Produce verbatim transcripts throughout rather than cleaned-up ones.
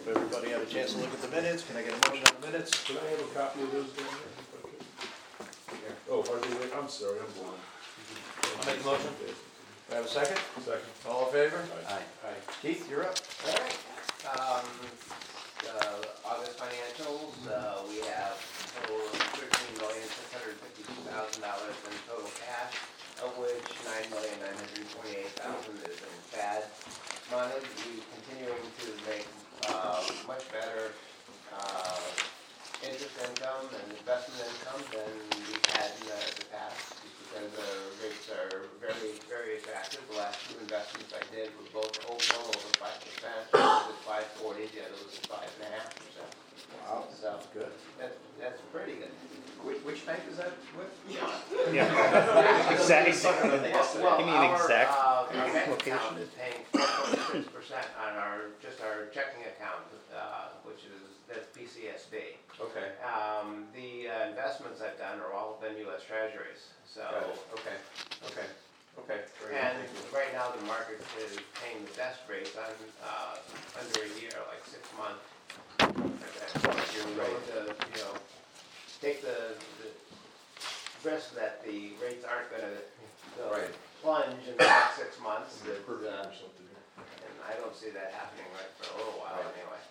everybody had a chance to look at the minutes, can I get a motion on the minutes? Can I have a copy of those down there? if I could? Oh, are they, wait, I'm sorry, I'm blind. I'll make the motion. Do I have a second? Second. All in favor? Aye. Aye. Keith, you're up. All right, um, uh, August financials, uh, we have total of thirteen million, six hundred fifty-two thousand dollars in total cash, of which nine million, nine hundred twenty-eight thousand is in F A D money. We continuing to make, uh, much better, uh, interest income and investment income than we've had in the, the past, because our rates are very, very attractive. The last two investments I did were both over, well over five percent. One was at five forty, the other was at five and a half percent. Wow, So, that's good. that, that's pretty good. Which, which bank is that with? Yeah. Exactly. Well, Give me an our, exact uh, our bank location. account is paying four point six percent on our, just our checking account, uh, which is, that's P C S B. Okay, Um, the uh, investments I've done are all been U S Treasuries, so. got it, okay, okay, okay. very good, And thank you. right now, the market is paying the best rates on, uh, under a year, like six months. You're willing to, you know, take the, the risk that the rates aren't gonna, you know, Right. plunge in the next six months, that, Perfect uh, or something. and I don't see that happening right for a little while Right. anyway.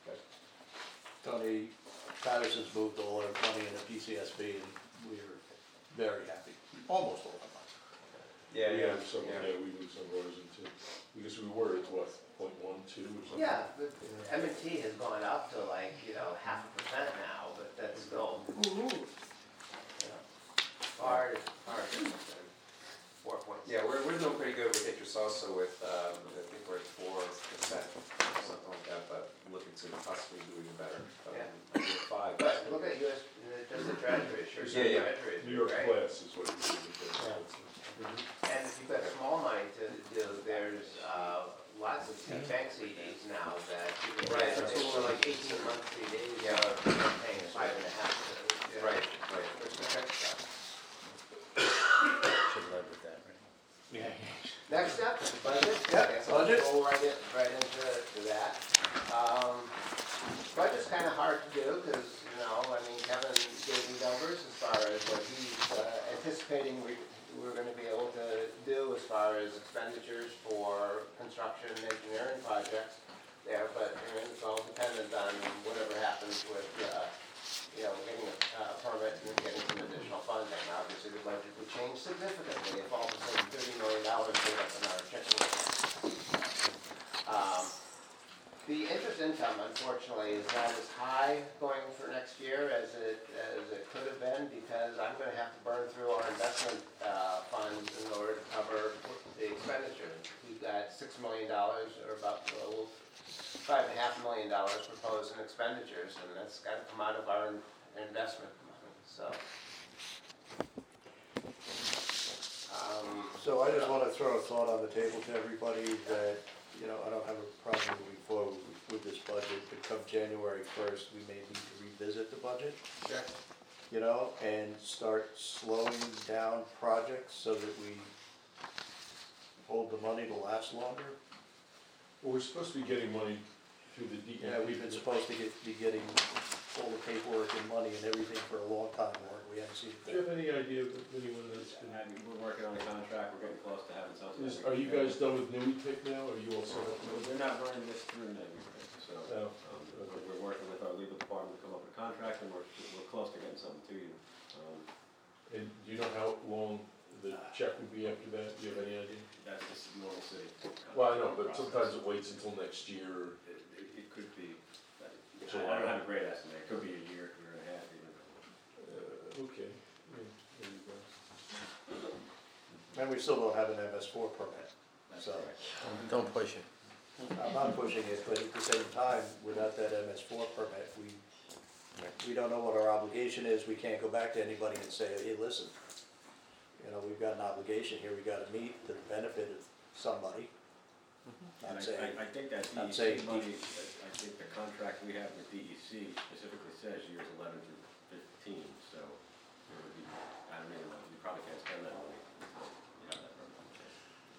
Tony Patterson's moved all our money into P C S B and we're very happy, almost all our money. Yeah, We yeah, have some, yeah. yeah, we moved some of ours into, because we were at what, point one, two or something? Yeah, the M and T has gone up to like, you know, half a percent now, but that's still, you know, far, far different than four point six. Yeah, we're, we're doing pretty good with interest also with, um, I think we're at four percent, something like that, but looking to possibly do even better. Um, Yeah. I think five. But look at U S, uh, just the treasury, sure, Yeah, yeah. treasury is New York great. class is what you do. And if you've got small money to do, there's, uh, lots of bank C Ds now that you can Right. get, it's for like eighteen month C Ds, Yeah. you're paying five and a half. uh, Right, right. For some fixed stuff. Should lead with that, right? Yeah. Next up, budget. Yep, I guess I'll budget. Go right in, right into to that. Um, budget's kind of hard to do, because, you know, I mean, Kevin gave me numbers as far as what he's uh, anticipating we, we're gonna be able to do as far as expenditures for construction and engineering projects there, but, I mean, it's all dependent on whatever happens with, uh, you know, getting a uh, permit and getting some additional funding. Obviously, the budget would change significantly if all of a sudden thirty million dollars showed up in our checking account. Um, The interest income, unfortunately, is not as high going for next year as it, as it could have been, because I'm gonna have to burn through our investment, uh, funds in order to cover the expenditure. We've got six million dollars, or about, well, five and a half million dollars proposed in expenditures, and that's gotta come out of our in- investment money, so. Um, So I just want to throw a thought on the table to everybody that, you know, I don't have a problem moving forward with- with this budget, but come January first, we may need to revisit the budget, Sure. you know, and start slowing down projects so that we hold the money to last longer. Well, we're supposed to be getting money through the D E P. Yeah, we've been supposed to get, be getting all the paperwork and money and everything for a long time, Warren, we haven't seen Do you it. have any idea of anyone that's been, I mean, we're working on a contract, we're getting close to having something. is, are you guys done with Newey Pick now, or are you all set up? Well, They're not running this through Navy, so, Oh, um, we're, we're working with our legal department to come up with a contract, and we're, we're close to getting something to you. Um, And do you know how long the check would be after that? Do you have any idea? That's just normal city. Well, I know, but process. sometimes it waits until next year. It, it, it could be, I I July. don't have a great estimate, it could be a year, year and a half even. Uh, okay, yeah, there you go. And we still don't have an M S four permit, That's so. correct. Don't push it. I'm not pushing it, but at the same time, without that M S four permit, we, we don't know what our obligation is, we can't go back to anybody and say, hey, listen, you know, we've got an obligation here, we gotta meet to the benefit of somebody. And Not I, saying, I, I think that I'm D E saying C money, I I think the contract we have with D E C specifically says years eleven through fifteen, so it would be, I don't even know, you probably can't spend that money until you have that permit. D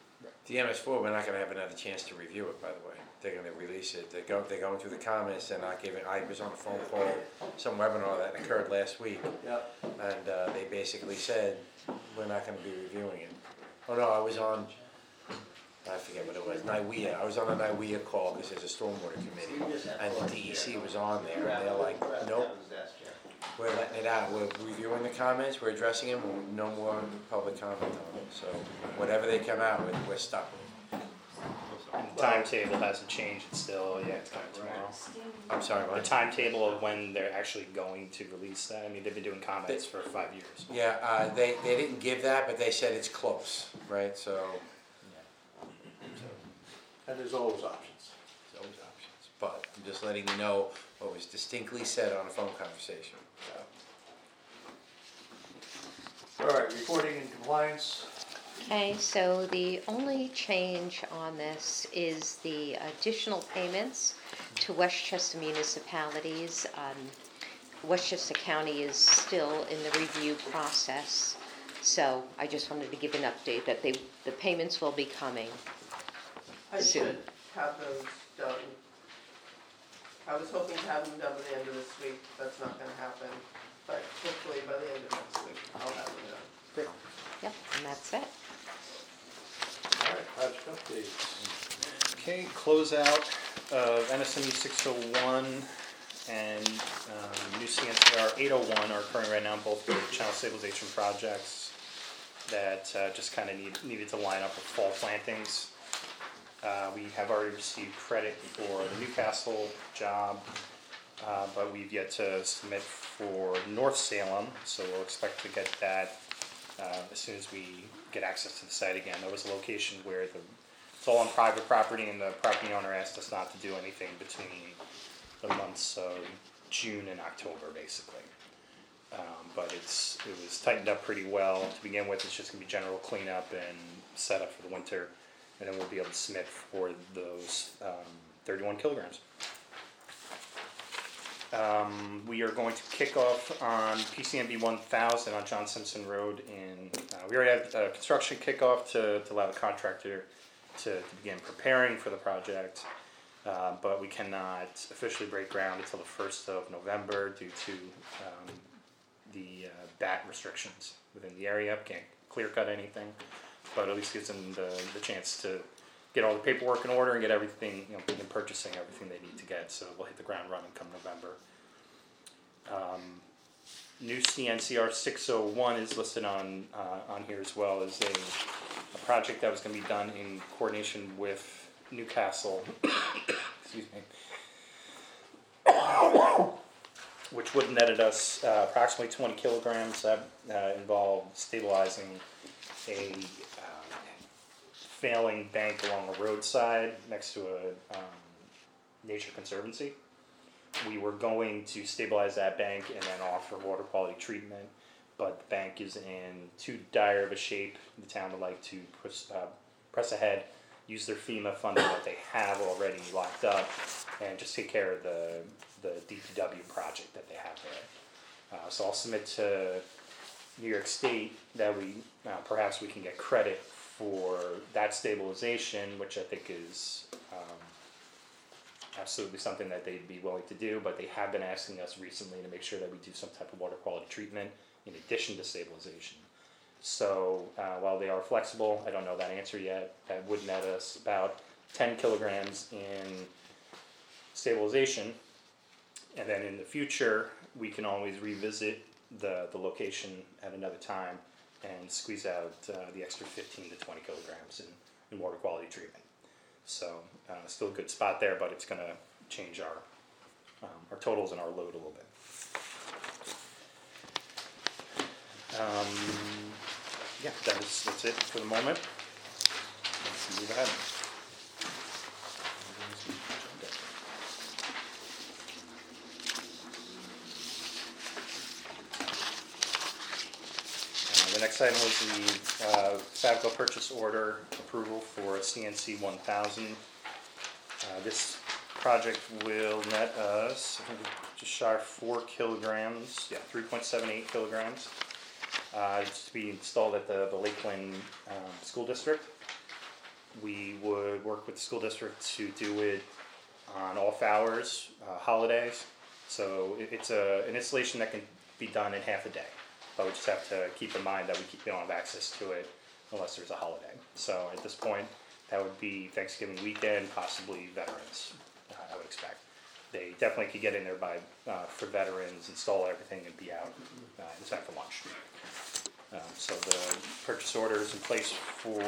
The M S four, we're not gonna have another chance to review it, by the way. They're gonna release it. They're go, they're going through the comments, they're not giving, I was on a phone call, some webinar that occurred last week, Yep. and, uh, they basically said, we're not gonna be reviewing it. Oh, no, I was on, I forget what it was, NIWEA, I was on a NIWEA call, because there's a stormwater committee, and the D E C was on there, and they're like, nope, we're letting it out, we're reviewing the comments, we're addressing them, no more public comment on it, so whatever they come out with, we're stuck with. And the timetable hasn't changed, it's still, yeah, it's coming tomorrow. I'm sorry, The what? timetable of when they're actually going to release that, I mean, they've been doing comments for five years. Yeah, uh, they, they didn't give that, but they said it's close, right, so. And there's always options. There's always options, but I'm just letting you know what was distinctly said on a phone conversation, so. All right, reporting and compliance. Okay, so the only change on this is the additional payments to Westchester municipalities. Um, Westchester County is still in the review process, so I just wanted to give an update that they, the payments will be coming. I soon. should have those done. I was hoping to have them done by the end of this week, that's not gonna happen, but hopefully by the end of next week, I'll have them done. Yep, and that's it. All right, project updates. Okay, closeout of N S M U six oh one and um, new C N C R eight oh one are occurring right now, both the channel stabilization projects that uh, just kind of need, needed to line up with fall plantings. Uh, we have already received credit for the Newcastle job, uh, but we've yet to submit for North Salem, so we'll expect to get that uh, as soon as we get access to the site again. There was a location where the, it's all on private property, and the property owner asked us not to do anything between the months of June and October, basically. Um, but it's it was tightened up pretty well to begin with. It's just gonna be general cleanup and setup for the winter, and then we'll be able to submit for those um, thirty-one kilograms. Um, we are going to kick off on P C M B one thousand on John Simpson Road in, uh, we already had a construction kickoff to, to allow the contractor to, to begin preparing for the project, uh, but we cannot officially break ground until the first of November due to um, the uh, bat restrictions within the area. Can't clear cut anything, but at least gives them the, the chance to get all the paperwork in order and get everything, you know, begin purchasing everything they need to get, so we'll hit the ground running come November. Um, new C N C R six oh one is listed on uh, on here as well as a, a project that was going to be done in coordination with Newcastle, excuse me, which would have netted us uh, approximately twenty kilograms. That uh, involved stabilizing a failing bank along the roadside next to a um, nature conservancy. We were going to stabilize that bank and then offer water quality treatment, but the bank is in too dire of a shape. The town would like to press, uh, press ahead, use their FEMA funding that they have already locked up, and just take care of the, the D P W project that they have there. Uh, so I'll submit to New York State that we, uh, perhaps we can get credit for that stabilization, which I think is um, absolutely something that they'd be willing to do, but they have been asking us recently to make sure that we do some type of water quality treatment in addition to stabilization. So uh, while they are flexible, I don't know that answer yet. That would net us about ten kilograms in stabilization, and then in the future we can always revisit the, the location at another time and squeeze out uh, the extra fifteen to twenty kilograms in, in water quality treatment. So uh, still a good spot there, but it's going to change our um, our totals and our load a little bit. Um, yeah, that is, that's it for the moment. Let's move ahead. The next item was the uh, Savco purchase order approval for C N C one thousand. Uh, this project will net us, I think, just shy of four kilograms, yeah, three point seven eight kilograms. Uh, it's to be installed at the, the Lakeland um, School District. we would work with the school district to do it on off hours, uh, holidays. So it, it's a, an installation that can be done in half a day. But we just have to keep in mind that we keep, we don't have access to it unless there's a holiday. So at this point, that would be Thanksgiving weekend, possibly veterans, uh, I would expect. They definitely could get in there by, uh, for veterans, install everything and be out, uh, in time for lunch. Um, so the purchase order is in place for,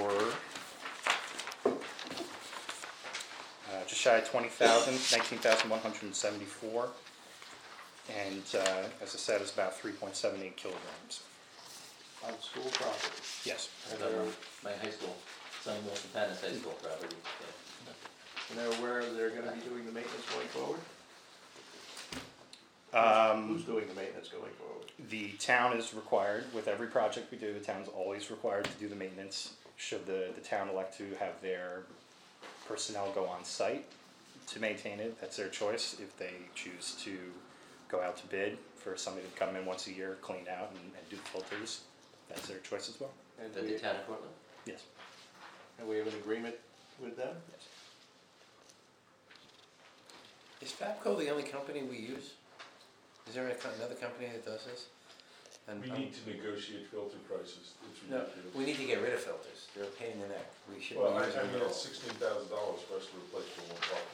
uh, just shy of twenty thousand, nineteen thousand one hundred and seventy-four. And, uh, as I said, it's about three point seven eight kilograms. On school property. Yes. I remember my high school, Sunny Milton Patton High School property. Yeah. And they're aware they're gonna be doing the maintenance going forward? Um, Who's doing the maintenance going forward? The town is required, with every project we do, the town's always required to do the maintenance. Should the, the town elect to have their personnel go on site to maintain it, that's their choice. If they choose to go out to bid for somebody to come in once a year, clean out and, and do the filters, that's their choice as well. And At we, the town of Cortland? Yes. and we have an agreement with them? Yes. Is Fabco the only company we use? Is there a co- another company that does this? And, We um, need to negotiate filter prices, it's No, ridiculous. we need to get rid of filters, they're a pain in the neck, we should Well, I, be using I mean, them. it's sixteen thousand dollars for us to replace the one pump.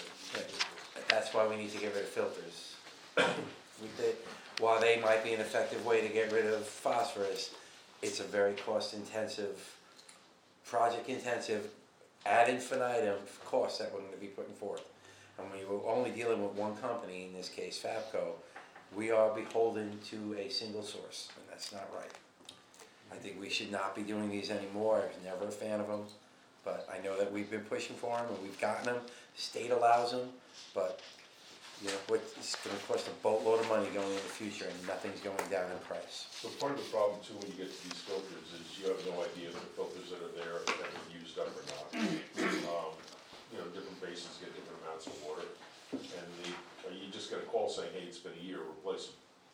I- That's why we need to get rid of filters. We did, while they might be an effective way to get rid of phosphorus, it's a very cost intensive, project intensive, ad infinitum cost that we're gonna be putting forth. And when you're only dealing with one company, in this case Fabco, we are beholden to a single source, and that's not right. I think we should not be doing these anymore, I was never a fan of them, but I know that we've been pushing for them and we've gotten them, the state allows them, but, you know, what, it's gonna cost a boatload of money going in the future and nothing's going down in price. So part of the problem too, when you get to these filters, is you have no idea if the filters that are there have been used up or not. Um, You know, different basins get different amounts of water, and the, uh, you just get a call saying, hey, it's been a year, replace them.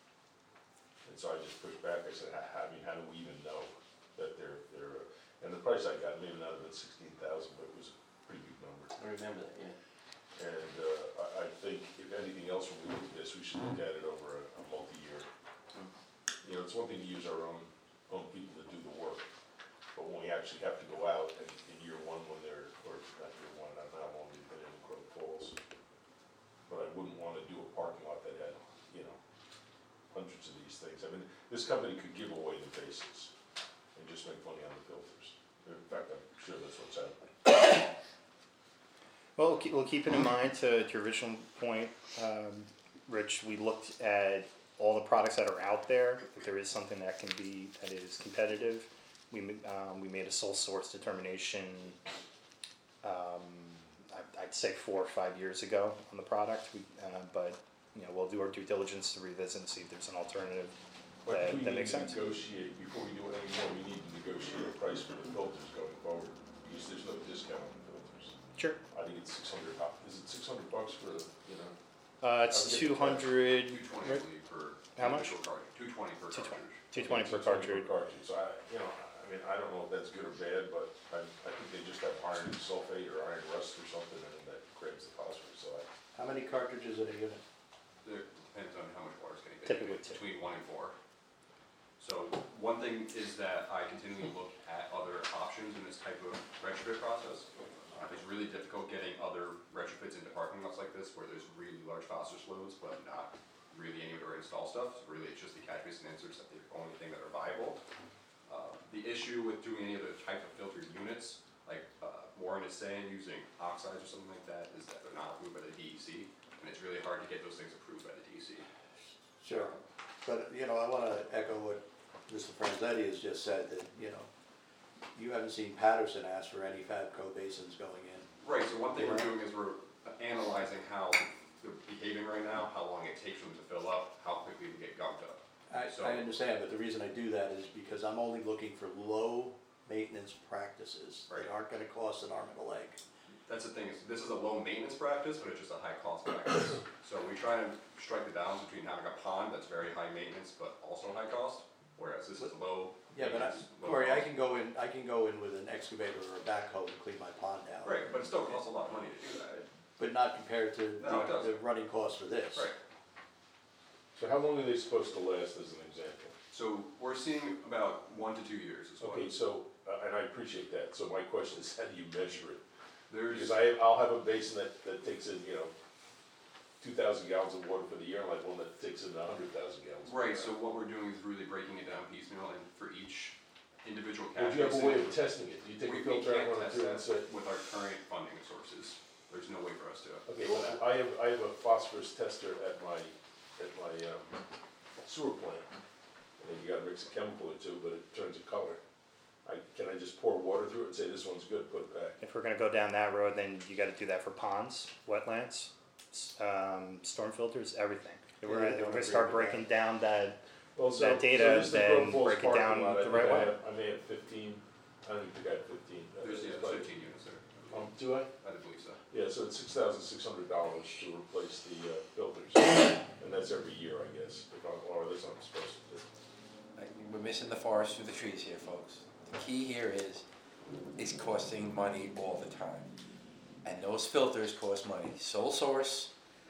And so I just pushed back, I said, "Ha- I mean, how do we even know that they're, they're, uh," and the price I got, maybe not have been sixteen thousand, but it was a pretty big number. I remember that, yeah. And, uh, I, I think if anything else, when we look at this, we should look at it over a, a multi-year. You know, it's one thing to use our own, own people to do the work, but when we actually have to go out and in year one when they're, or not year one, I don't know how long we've been in Crow Falls. But I wouldn't wanna do a parking lot that had, you know, hundreds of these things. I mean, this company could give away the basics and just make money on the filters. In fact, I'm sure that's what's happening. Well, we'll keep, we'll keep it in mind to, to your original point, um, Rich, we looked at all the products that are out there. If there is something that can be, that is competitive, we, ma- um, we made a sole source determination, um, I- I'd say four or five years ago on the product, we, uh, but, you know, we'll do our due diligence to revisit and see if there's an alternative But that, we that need makes to sense. negotiate, before we do any more, we need to negotiate a price for the filters going forward, because there's no discount on the filters. Sure. I think it's six hundred, is it six hundred bucks for, you know? Uh, it's two hundred, Two twenty, I believe, per. How much? per cartridge. Two twenty per Two twenty. cartridge. two twenty per six hundred cartridge. cartridge, so I, you know, I mean, I don't know if that's good or bad, but I, I think they just have iron sulfate or iron rust or something, and that creates the phosphorus, so I, How many cartridges in a unit? It depends on how much water's getting. Typically two. Between one and four. So one thing is that I continually look at other options in this type of retrofit process. Uh, it's really difficult getting other retrofits into parking lots like this where there's really large phosphorus loads, but not really anywhere to install stuff. So really, it's just the catch basin inserts that the only thing that are viable. Uh, the issue with doing any other type of filtered units, like uh, Warren is saying, using oxides or something like that, is that they're not approved by the D E C, and it's really hard to get those things approved by the D E C. Sure. But, you know, I wanna echo what Mister Franzetti has just said, that, you know, you haven't seen Patterson ask for any Fabco basins going in. Right, so one thing we're doing is we're analyzing how they're behaving right now, how long it takes them to fill up, how quickly we get gunked up. I, So- I understand, but the reason I do that is because I'm only looking for low maintenance practices that Right. aren't gonna cost an arm and a leg. That's the thing, is this is a low maintenance practice, but it's just a high cost practice. So we try to strike the balance between having a pond that's very high maintenance, but also high cost, whereas this is low Yeah, but I, maintenance, low Corey, I cost. can go in, I can go in with an excavator or a backhoe and clean my pond out. Right, but it still costs a lot of money to do that. But not compared to No, it the, doesn't. the running cost for this. Right. So how long are they supposed to last, as an example? So we're seeing about one to two years is what. Okay, so, uh, and I appreciate that, so my question is, how do you measure it? There's, Because I, I'll have a basin that, that takes in, you know, two thousand gallons of water for the year, and like one that takes in a hundred thousand gallons. per right, year. so what we're doing is really breaking it down piecemeal, and for each individual Would catch you have a basin. way of testing it? Do you take We, a we filter can't out, run it test through and say? that with our current funding sources. There's no way for us to. Okay, well, I have, I have a phosphorus tester at my, at my um, sewer plant. And then you gotta mix a chemical or two, but it turns a color. I, can I just pour water through it and say, this one's good, put it back? If we're gonna go down that road, then you gotta do that for ponds, wetlands, s- um, storm filters, everything. If we're, Yeah, I if don't we're gonna agree start with that. breaking down that, Well, so, That so data, this is the then Grove Falls break it parking down lot. I the think right I way. have- I may have fifteen, I don't think I got fifteen. I There's, think yeah, it's like- fifteen units there. Um, do I? I do believe so. Yeah, so it's six thousand six hundred dollars to replace the uh, filters, and that's every year, I guess, if I'm, or that's what I'm supposed to do. Like, we're missing the forest through the trees here, folks. The key here is, it's costing money all the time. And those filters cost money. Sole source,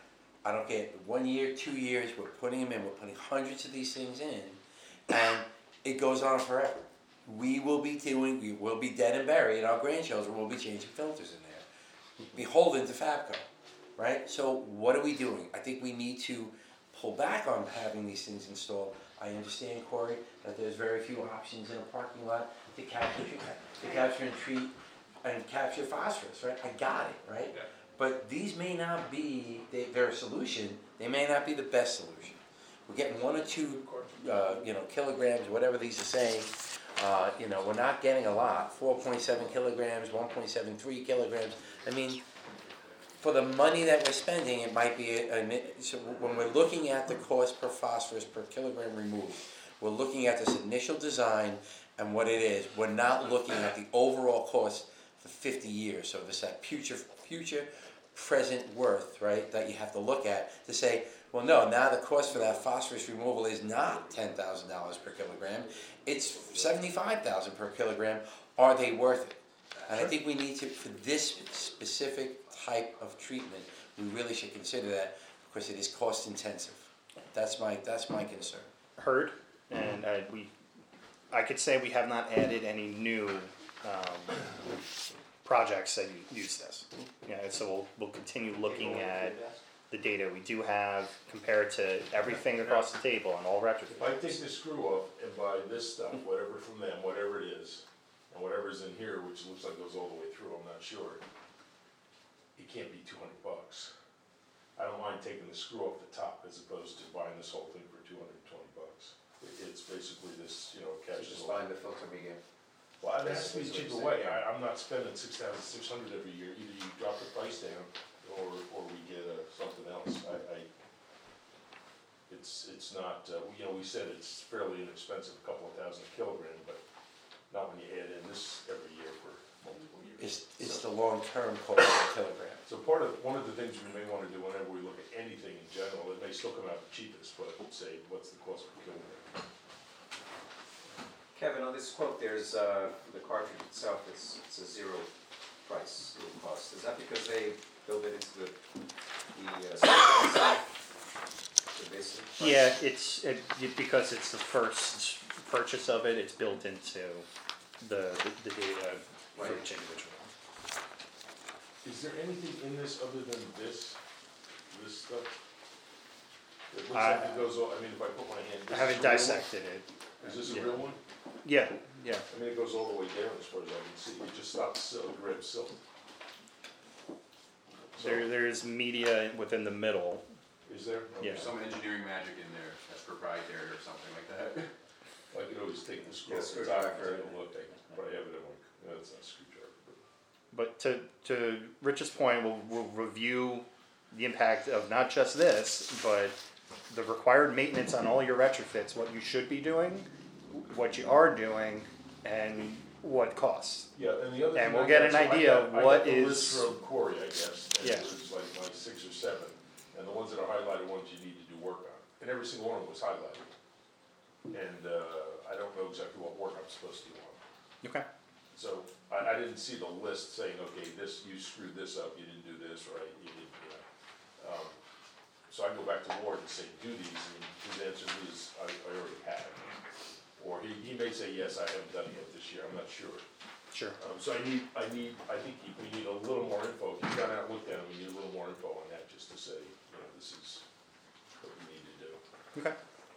I don't care, one year, two years, we're putting them in, we're putting hundreds of these things in, and it goes on forever. We will be doing, we will be dead and buried, our grandchildren will be changing filters in there. Beholden to Fabco, right? So what are we doing? I think we need to pull back on having these things installed. I understand, Corey, that there's very few options in a parking lot to capture, to capture and treat and capture phosphorus, right? I got it, right? Yeah. But these may not be they- their solution, they may not be the best solution. We're getting one or two, uh, you know, kilograms, whatever these are saying. Uh, you know, we're not getting a lot, four point seven kilograms, one point seven three kilograms. I mean, for the money that we're spending, it might be, a, a, so when we're looking at the cost per phosphorus per kilogram removed, we're looking at this initial design and what it is. We're not looking at the overall cost for fifty years. So there's that future, future, present worth, right, that you have to look at to say, well, no, now the cost for that phosphorus removal is not ten thousand dollars per kilogram. It's seventy-five thousand dollars per kilogram. Are they worth it? And I think we need to, for this specific type of treatment, we really should consider that because it is cost intensive. That's my, that's my concern. heard, and I, we, I could say we have not added any new, um, projects that use this. Yeah, and so we'll, we'll continue looking at the data we do have, compared to everything across the table and all If I retrofits. take the screw off and buy this stuff, whatever from them, whatever it is, and whatever's in here, which looks like goes all the way through, I'm not sure, it can't be two hundred bucks. I don't mind taking the screw off the top as opposed to buying this whole thing for two hundred and twenty bucks. It- It's basically this, you know, So catches just all. buying the filter medium. Well, it has to be a Basically, cheaper what way, you're saying. I, I'm not spending six thousand six hundred every year, either you drop the price down, or, or we get, uh, something else, I, I, it's, it's not, uh, you know, we said it's fairly inexpensive, a couple of thousand a kilogram, but not when you add in this every year for multiple years. It's, it's the long-term cost per kilogram. So part of, one of the things we may wanna do whenever we look at anything in general, it may still come out the cheapest, but say, what's the cost per kilogram? Kevin, on this quote, there's, uh, the cartridge itself, it's, it's a zero price, zero cost. Is that because they build it into the, the, uh, the basic price? Yeah, it's, it, it- because it's the first purchase of it, it's built into the, the the data for Right. each individual. Is there anything in this other than this, this stuff? It looks I- like it goes, all- I mean, if I put my hand. I this haven't is a real one? dissected it. Is this a Yeah. real one? Yeah, yeah. I mean, it goes all the way down as far as I can see, it just stops silt, grab silt. So, There, there's media within the middle. is there? Yeah. There's some engineering magic in there that's proprietary or something like that. I could always take the screw Yeah, off the top and screwdriver. take a look, I probably have it in my, no, it's not a screwdriver, but. But to, to Rich's point, we'll, we'll review the impact of not just this, but the required maintenance on all your retrofits, what you should be doing, what you are doing, and what costs. Yeah, and the other. And thing we'll I get got- an so I idea got- of I what got the is- list from Corey, I guess, and Yeah. it was like my six or seven, and the ones that are highlighted, ones you need to do work on, and every single one of them was highlighted. and, uh, I don't know exactly what work I'm supposed to do on it. Okay. So, I, I didn't see the list saying, okay, this, you screwed this up, you didn't do this, right, you didn't, you know. Um, So I go back to Ward and say, do these, and his answer is, I, I already have. Or he, he may say, yes, I haven't done it yet this year, I'm not sure. Sure. Um, so I need, I need, I think he- we need a little more info, if you've gone out and looked at it, we need a little more info on that, just to say, you know, this is what we need to do. Okay.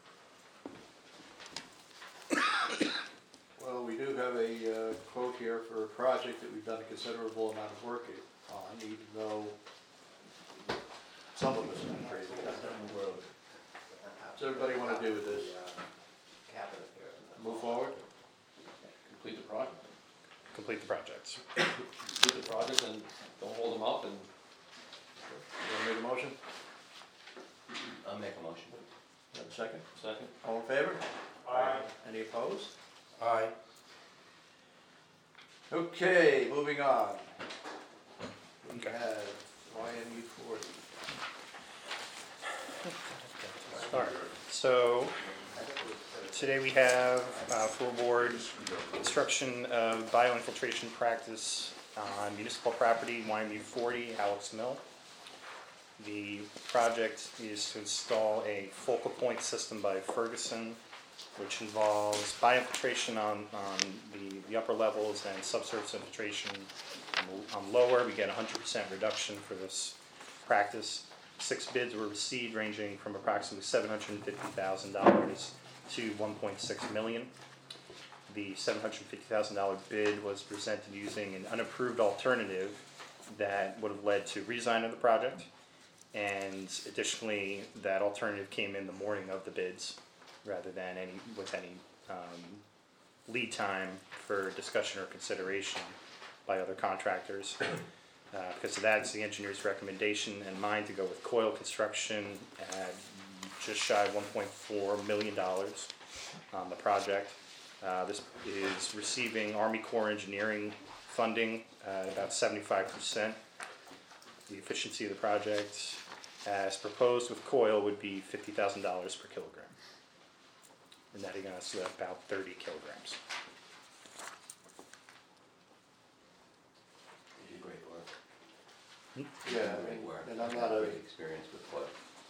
Well, we do have a uh, quote here for a project that we've done a considerable amount of work i- on, even though some of us have been crazy. What's everybody wanna do with this? Cabinet here. Move forward? Complete the project, Complete the projects. complete the project and don't hold them up and. You wanna make a motion? I'll make a motion. Have a second? Second. All in favor? Aye. Any opposed? Aye. Okay, moving on. We Okay. have Y M U forty. All right. So today we have uh, for board construction of bioinfiltration practice on municipal property, Y M U forty, Alex Mill. The project is to install a focal point system by Ferguson, which involves biofiltration on, on the, the upper levels and subsurface infiltration on, the- on lower. We get a hundred percent reduction for this practice. Six bids were received ranging from approximately seven hundred and fifty thousand dollars to one point six million. The seven hundred and fifty thousand dollar bid was presented using an unapproved alternative that would have led to redesign of the project. And additionally, that alternative came in the morning of the bids, rather than any, with any um, lead time for discussion or consideration by other contractors. Uh, Because of that, it's the engineer's recommendation and mine to go with Coil Construction at just shy of one point four million dollars on the project. Uh, This is receiving Army Corps Engineering funding at about seventy-five percent. The efficiency of the project, as proposed with Coil, would be fifty thousand dollars per kilogram. And netting us about thirty kilograms. You do great work. Yeah, I Great mean, work. and I'm not a, Great experience with what.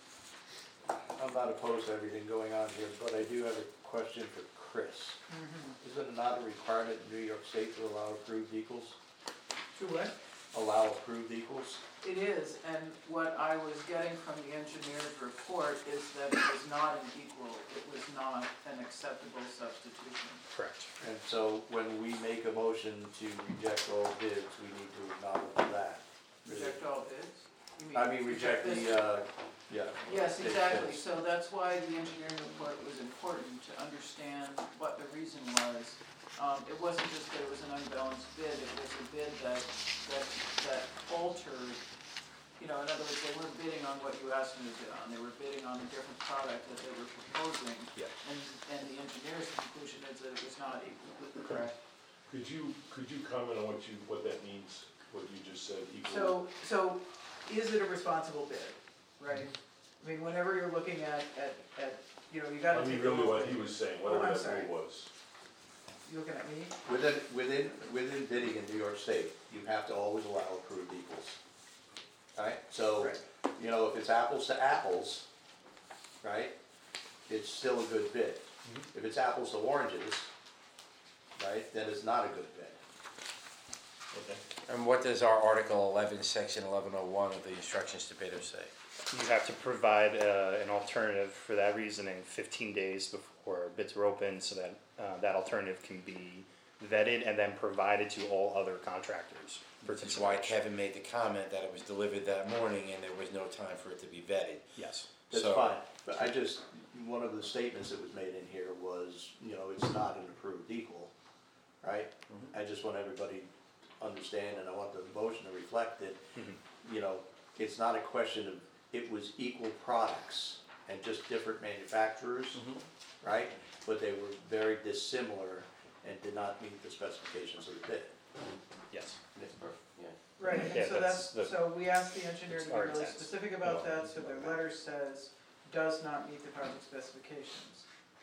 I'm not opposed to everything going on here, but I do have a question for Chris. Is it not a requirement in New York State to allow approved equals? To what? Allow approved equals? It is, and what I was getting from the engineer's report is that it was not an equal, it was not an acceptable substitution. Correct. And so when we make a motion to reject all bids, we need to acknowledge that. Reject all bids? You I mean, reject this? the, uh, yeah. Yes, Bid exactly, bids. so that's why the engineering report was important, to understand what the reason was. Um, it wasn't just that it was an unbalanced bid, it was a bid that, that, that altered, you know, in other words, they weren't bidding on what you asked them to bid on, they were bidding on a different product that they were proposing. Yeah. And, and the engineer's conclusion is that it was not equal. Correct. Could you, could you comment on what you, what that means, what you just said, equal? So, so is it a responsible bid, right? I mean, whenever you're looking at, at, at, you know, you gotta I take mean, a really look what at- he was saying, Oh, whatever I'm that sorry. rule was. You looking at me? Within, within, within bidding in New York State, you have to always allow approved equals. Right? So, Right. you know, if it's apples to apples, right, it's still a good bid. If it's apples to oranges, right, then it's not a good bid. Okay. And what does our Article eleven, Section eleven oh one of the instructions to bidders say? You have to provide uh, an alternative for that reasoning fifteen days before bids are open, so that uh, that alternative can be vetted and then provided to all other contractors for Which is why consideration. Kevin made the comment that it was delivered that morning and there was no time for it to be vetted. Yes. That's So- fine, but I just, one of the statements that was made in here was, you know, it's not an approved equal, right? I just want everybody to understand, and I want the motion to reflect that, you know, it's not a question of, it was equal products and just different manufacturers, right? But they were very dissimilar and did not meet the specifications of the bid. Yes. Yeah. Right, Yeah, and so that's that's, the- so we asked the engineer to be our really intent. specific about that, so their letter says, does not meet the project specifications.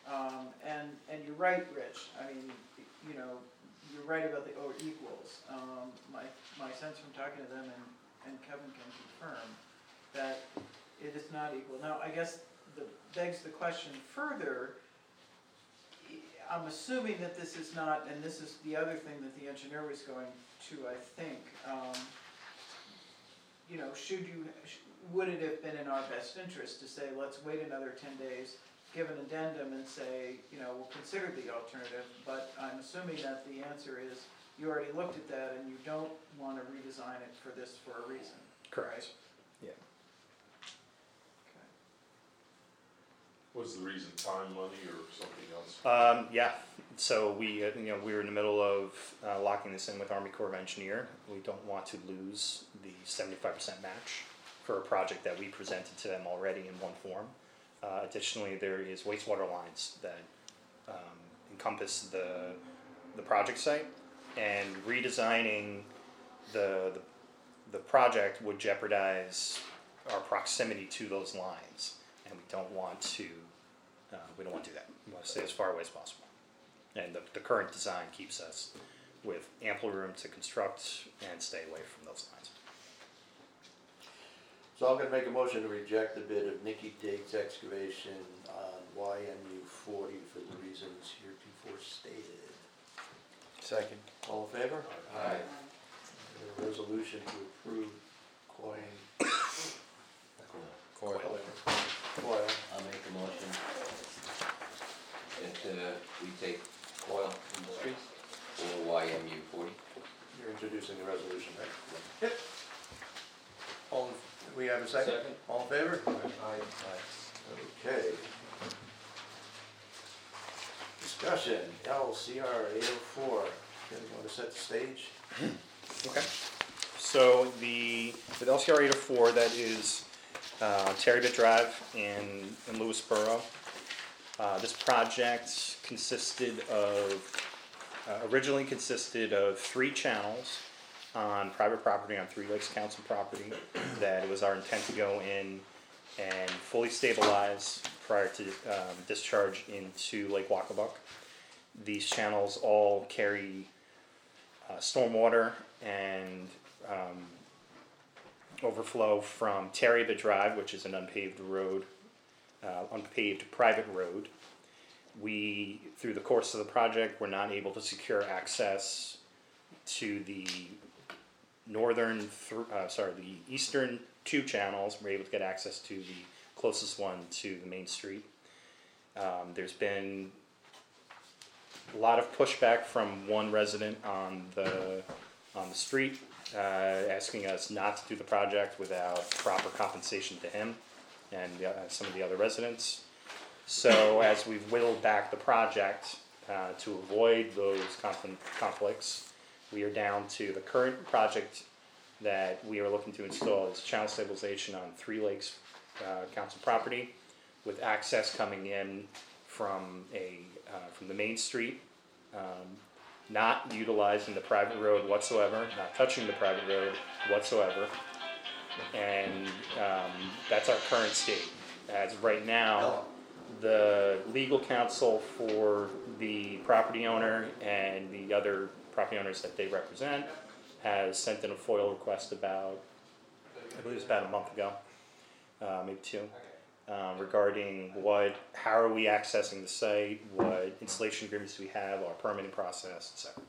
Um, and, and you're right, Rich, I mean, you know, you're right about the, oh, equals. Um, my, my sense from talking to them, and, and Kevin can confirm, that it is not equal. Now, I guess the, begs the question further, I'm assuming that this is not, and this is the other thing that the engineer was going to, I think, um, you know, should you, sh- would it have been in our best interest to say, let's wait another ten days, give an addendum and say, you know, we'll consider the alternative, but I'm assuming that the answer is, you already looked at that and you don't want to redesign it for this for a reason. Correct. Yeah. Okay. Was the reason time, money, or something else? Um, yeah, so we, uh, you know, we were in the middle of uh, locking this in with Army Corps of Engineer. We don't want to lose the seventy-five percent match for a project that we presented to them already in one form. Uh, additionally, there is wastewater lines that um, encompass the, the project site, and redesigning the, the, the project would jeopardize our proximity to those lines, and we don't want to, uh, we don't want to do that. We want to stay as far away as possible. And the, the current design keeps us with ample room to construct and stay away from those lines. So I'm gonna make a motion to reject the bid of Nicky Diggs Excavation on Y M U forty for the reasons heretofore stated. Second. All in favor? Aye. A resolution to approve coin, Coyle. coil. I'll make a motion that, uh, we take Coyle Industries for Y M U forty. You're introducing the resolution, right? Yep. All, in- we have a second? Second. All in favor? Aye. Okay. Discussion, L C R eight oh four, you want to set the stage? Okay. So the, with L C R eight oh four, that is uh, Terry Bit Drive in, in Lewisboro. Uh, this project consisted of, uh, originally consisted of three channels on private property, on Three Lakes Council property, that it was our intent to go in and fully stabilize prior to um, discharge into Lake Wacabuck. These channels all carry uh, stormwater and um, overflow from Terry Bit Drive, which is an unpaved road, uh, unpaved private road. We, through the course of the project, were not able to secure access to the northern, th- uh, sorry, the eastern two channels. We're able to get access to the closest one to the main street. Um, there's been a lot of pushback from one resident on the on the street, uh, asking us not to do the project without proper compensation to him and uh, some of the other residents. So as we've whittled back the project uh, to avoid those confl- conflicts, we are down to the current project that we are looking to install is channel stabilization on Three Lakes uh, Council property, with access coming in from a uh, from the main street, um, not utilizing the private road whatsoever, not touching the private road whatsoever, and um, that's our current state. As of right now, the legal counsel for the property owner and the other property owners that they represent has sent in a FOIL request about, I believe it was about a month ago, uh, maybe two, um, regarding what, how are we accessing the site, what installation agreements do we have, our permitting process, et cetera.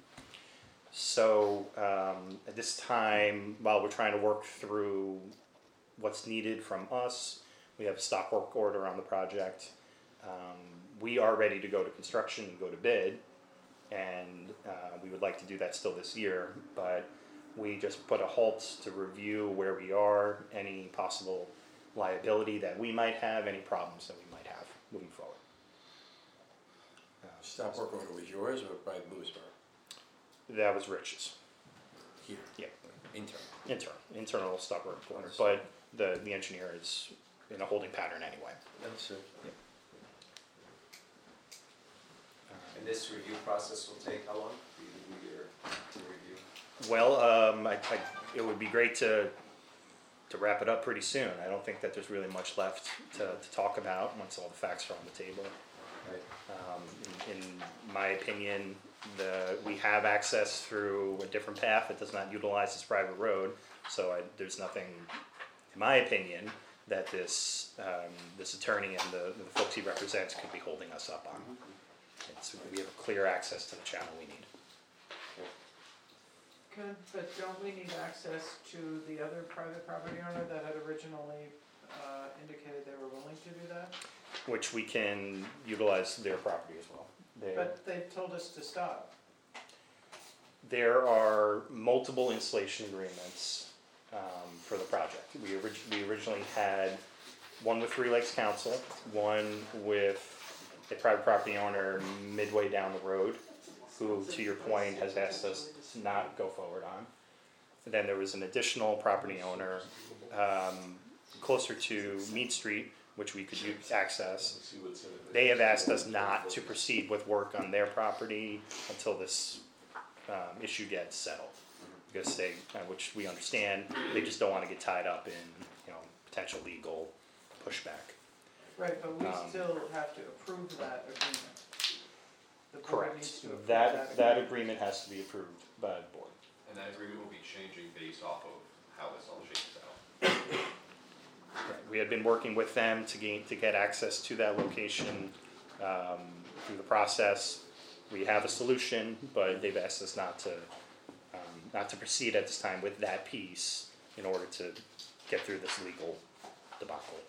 So um, at this time, while we're trying to work through what's needed from us, we have a stop work order on the project. Um, we are ready to go to construction and go to bid, and uh, we would like to do that still this year, but we just put a halt to review where we are, any possible liability that we might have, any problems that we might have moving forward. Uh, Stop work order was yours or by Lewisboro? That was Rich's. Here, Yeah, internal. internal, internal stop work order, but the, the engineer is in a holding pattern anyway. That's it. And this review process will take how long? Do you think we are to review? Well, um, I, I, it would be great to, to wrap it up pretty soon. I don't think that there's really much left to, to talk about once all the facts are on the table. Right. Um, in, in my opinion, the, we have access through a different path that does not utilize this private road, so I, there's nothing, in my opinion, that this, um, this attorney and the, the folks he represents could be holding us up on. It's, we have clear access to the channel we need. Good, but don't we need access to the other private property owner that had originally uh, indicated they were willing to do that? Which we can utilize their property as well. They, But they told us to stop. there are multiple installation agreements um, for the project. We orig- we originally had one with Three Lakes Council, one with a private property owner midway down the road, who, to your point, has asked us to not go forward on. And then there was an additional property owner um, closer to Mead Street, which we could use, access. See what's in it. They have asked us not to proceed with work on their property until this um, issue gets settled. Because they, uh, which we understand, they just don't want to get tied up in, you know, potential legal pushback. Right, but we Um, still have to approve that agreement. The board needs Correct. to approve That, that agreement has to be approved by the board. And that agreement will be changing based off of how this all shakes out. Right. We had been working with them to gain, to get access to that location um, through the process. We have a solution, but they've asked us not to, um, not to proceed at this time with that piece in order to get through this legal debacle.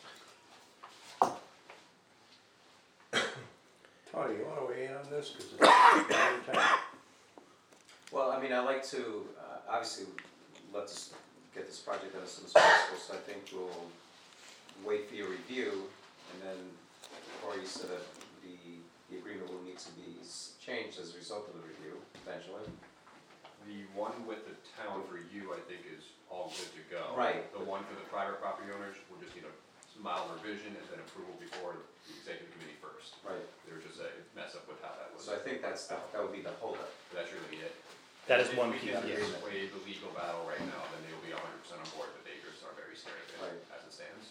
Tony, you wanna weigh in on this, cause it's your time. Well, I mean, I like to, uh, obviously, let's get this project done as soon as possible, so I think we'll wait for your review, and then Corey said that the, the agreement will need to be s- changed as a result of the review, eventually. The one with the town for you, I think, is all good to go. Right. The one for the private property owners, we'll just need a mild revision and then approval before the executive committee first. Right. There was just a mess up with how that was. So I think that's, the- that would be the holdup. That's really it. That is If one we piece, can yes. persuade the legal battle right now, then they'll be hundred percent on board, but they just are very scared of Right. it as it stands.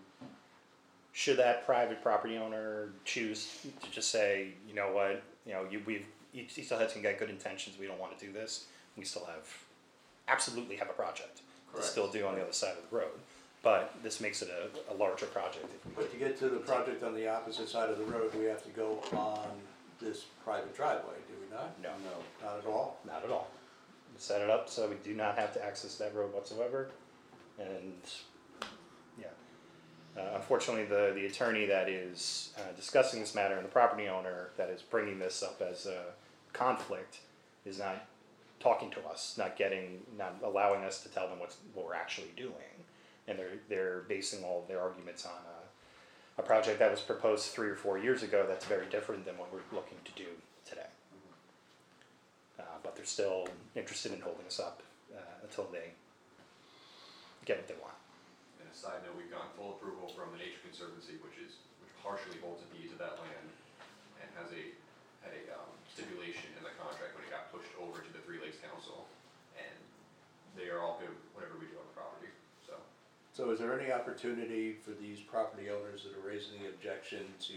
Should that private property owner choose to just say, you know what, you know, you, we've, he he still had some good intentions, we don't wanna do this, we still have, absolutely have a project to Correct. still do on the other side of the road. But this makes it a, a larger project if we But to get to the project on the opposite side of the road, we have to go on this private driveway, do we not? No, No. Not at all? not at all. We set it up so we do not have to access that road whatsoever, and, yeah. Uh, unfortunately, the, the attorney that is uh, discussing this matter and the property owner that is bringing this up as a conflict is not talking to us, not getting, not allowing us to tell them what's, what we're actually doing. And they're, they're basing all of their arguments on a, a project that was proposed three or four years ago that's very different than what we're looking to do today. Uh, but they're still interested in holding us up uh, until they get what they want. And a side note, we've gotten full approval from the Nature Conservancy, which is, which partially holds a deed to that land and has a, had a um, stipulation in the contract when it got pushed over to the Three Lakes Council. And they are all good with whatever we do on the property, so. So is there any opportunity for these property owners that are raising the objection to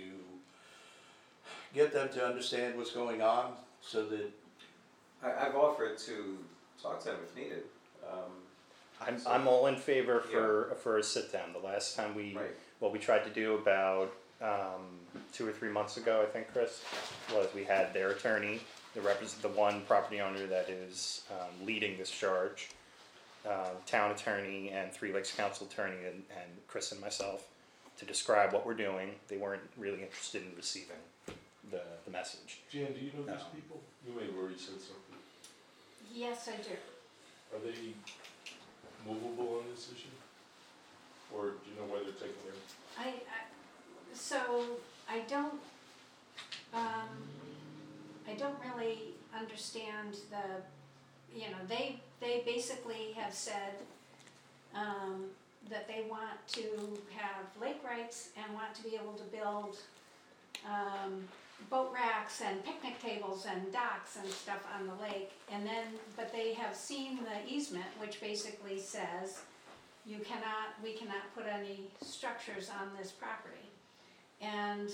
get them to understand what's going on so that, I, I've offered to talk to them if needed. Um, I'm, So- I'm all in favor for, for a sit down. The last time we, Right. what we tried to do about um, two or three months ago, I think, Chris, was we had their attorney, the represent, the one property owner that is um, leading this charge, uh, town attorney and Three Lakes Council attorney and, and Chris and myself to describe what we're doing. They weren't really interested in receiving the, the message. Jan, do you know these No. people? You may have already said something. Yes, I do. Are they movable on this issue? Or do you know why they're taking their, I, I, so I don't, um, I don't really understand the, you know, they, they basically have said, um, that they want to have lake rights and want to be able to build, um, boat racks and picnic tables and docks and stuff on the lake. And then, but they have seen the easement, which basically says you cannot, we cannot put any structures on this property. And,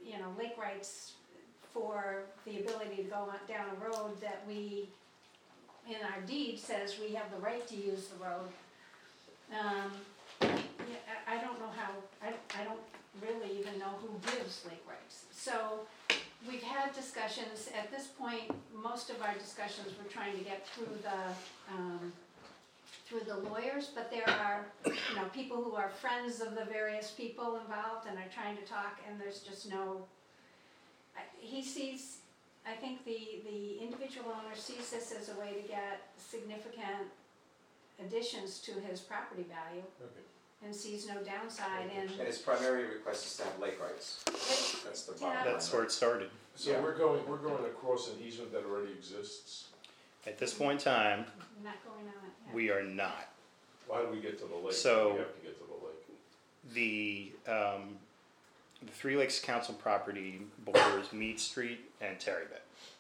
you know, lake rights for the ability to go on down a road that we, in our deed says we have the right to use the road. Um, yeah, I, I don't know how, I, I don't really even know who gives lake rights. So, we've had discussions, at this point, most of our discussions we're trying to get through the, um, through the lawyers, but there are, you know, people who are friends of the various people involved and are trying to talk, and there's just no, I- he sees, I think the, the individual owner sees this as a way to get significant additions to his property value Okay. and sees no downside in. And his primary request is to have lake rights. That's the bottom line. That's where it started. So Yeah. we're going, we're going across an easement that already exists? At this point in time, Not going on it yet. we are not. Why do we get to the lake? So- We have to get to the lake. The, um, the Three Lakes Council property borders Mead Street and Terryville.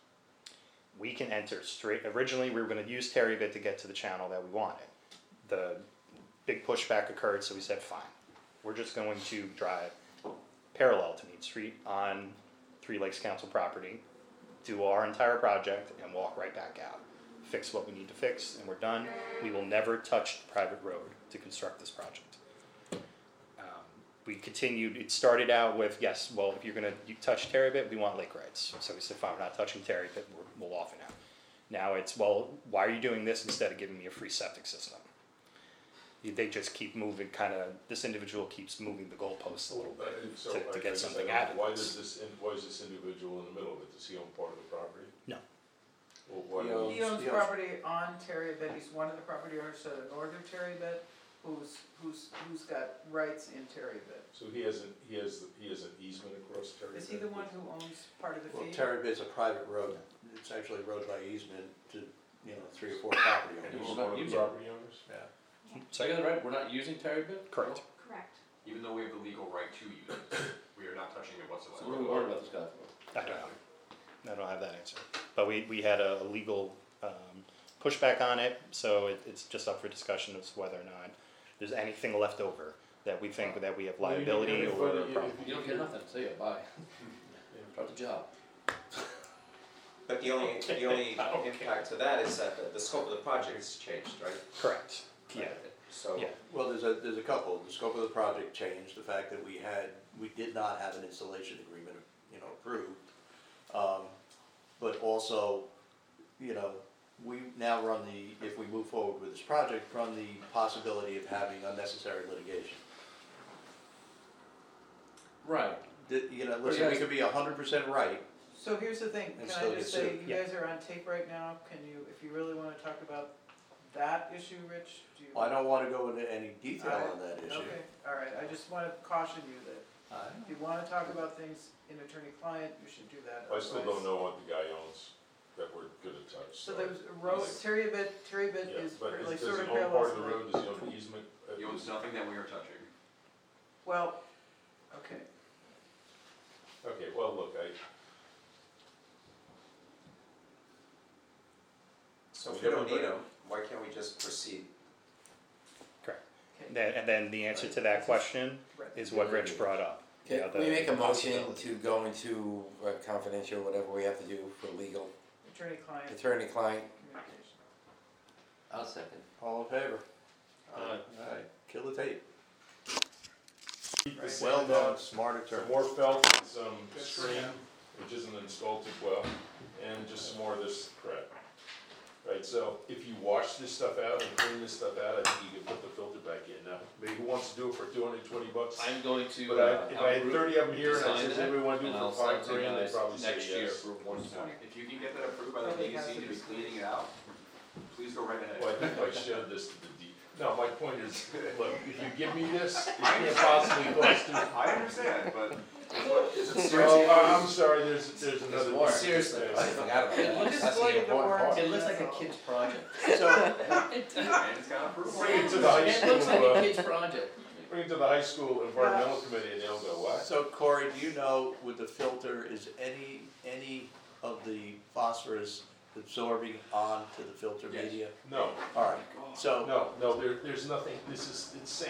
We can enter straight, originally, we were gonna use Terryville to get to the channel that we wanted. The big pushback occurred, so we said, fine, we're just going to drive parallel to Mead Street on Three Lakes Council property, do our entire project, and walk right back out. Fix what we need to fix, and we're done. We will never touch the private road to construct this project. Um, We continued, it started out with, yes, well, if you're gonna you touch Terryville, we want lake rights. So we said, fine, we're not touching Terryville, we're, we'll off it now. Now it's, well, why are you doing this instead of giving me a free septic system? They just keep moving, kinda, this individual keeps moving the goalposts a little Uh, bit so to, I- to I get guess I something don't- out of Why this. does this, in- why is this individual in the middle of it? Does he own part of the property? No. Well, why He do owns- He owns Yes. property on Terryville, he's one of the property owners to the north of Terryville, who's, who's, who's got rights in Terryville. So he has an, he has, he has an easement across Terry? Is he the one who owns part of the Well, fee? Terry is a private road, it's actually a road by easement to, you know, three or four property And owners. he's We're not one of the using it. property owners? Yeah. So I got it right, we're not using Terryville? Correct. Correct. Even though we have the legal right to use it, we are not touching it whatsoever. So what are we worried about this guy for? I don't know. I don't have that answer. But we, we had a legal um, pushback on it, so it, it's just up for discussion as to whether or not there's anything left over that we think that we have Well, you- liability you- or a you- problem. You don't get nothing, so yeah, bye. Drop the job. But the only, the only impact to that is that the, the scope of the project has changed, right? Correct. Yeah. So, Yeah. Well, there's a, there's a couple, the scope of the project changed, the fact that we had, we did not have an installation agreement, you know, approved. Um, but also, you know, we now run the, if we move forward with this project, run the possibility of having unnecessary litigation. Right. That, you know, Well, listen, we yes. could be a hundred percent right, So here's the thing, And can still I just get say, sued. you Yeah. guys are on tape right now, can you, if you really wanna talk about that issue, Rich, do you? I don't wanna go into any detail on that issue. Okay, alright, I just wanna caution you that if you wanna talk about things in attorney-client, you should do that. I still otherwise- don't know what the guy owns that we're gonna touch, So so. there's a road, He's- Terryville, Terryville Yeah, is but like is- does sort he of own parallel. part of the road, does he own the easement? He owns nothing that we are touching. Well, okay, Okay, well, look, I, so if we don't need them, why can't we just proceed? Correct. okay. And then, and then the answer to that question Right. is what Rich brought up. you know, Can the- we make a the motion possibility. to go into uh, confidential, whatever we have to do for legal, Attorney-client attorney-client? communication. I'll second. All in favor? Aye. Alright, kill the tape. keep the Right. sand Well down. done, smart Some attorney. more felt, and some Good for screen, him. which isn't installed too well, and just some more of this crap. Right, so if you wash this stuff out and clean this stuff out, I think you can put the filter back in now. Maybe who wants to do it for two hundred and twenty bucks? I'm going to, But uh, I, if I had outgroup thirty of them here and I design said, that, everybody wanna do and it I'll for five send you grand, they'd guys probably say next year yes. for one time. If you can get that approved by the Probably D E C to be hazardous. cleaning it out, please go right ahead. Well, I think I showed this to the D, no, my point is, look, if you give me this, it can't possibly cost you. I understand, but is it Oh, seriously? uh, I'm sorry, there's, there's another. more. part. Seriously, I forgot about that. We'll just That's plug the in the important part. warranty. It looks like a kid's project. So, And it's got approval. Bring it to the high It looks school, like a uh, kid's project. bring it to the high school environmental committee and they'll go, what? so Corey, do you know with the filter, is any, any of the phosphorus absorbing onto the filter Yes. media? No, Alright, so, no, no, there, there's nothing, this is, it's sand.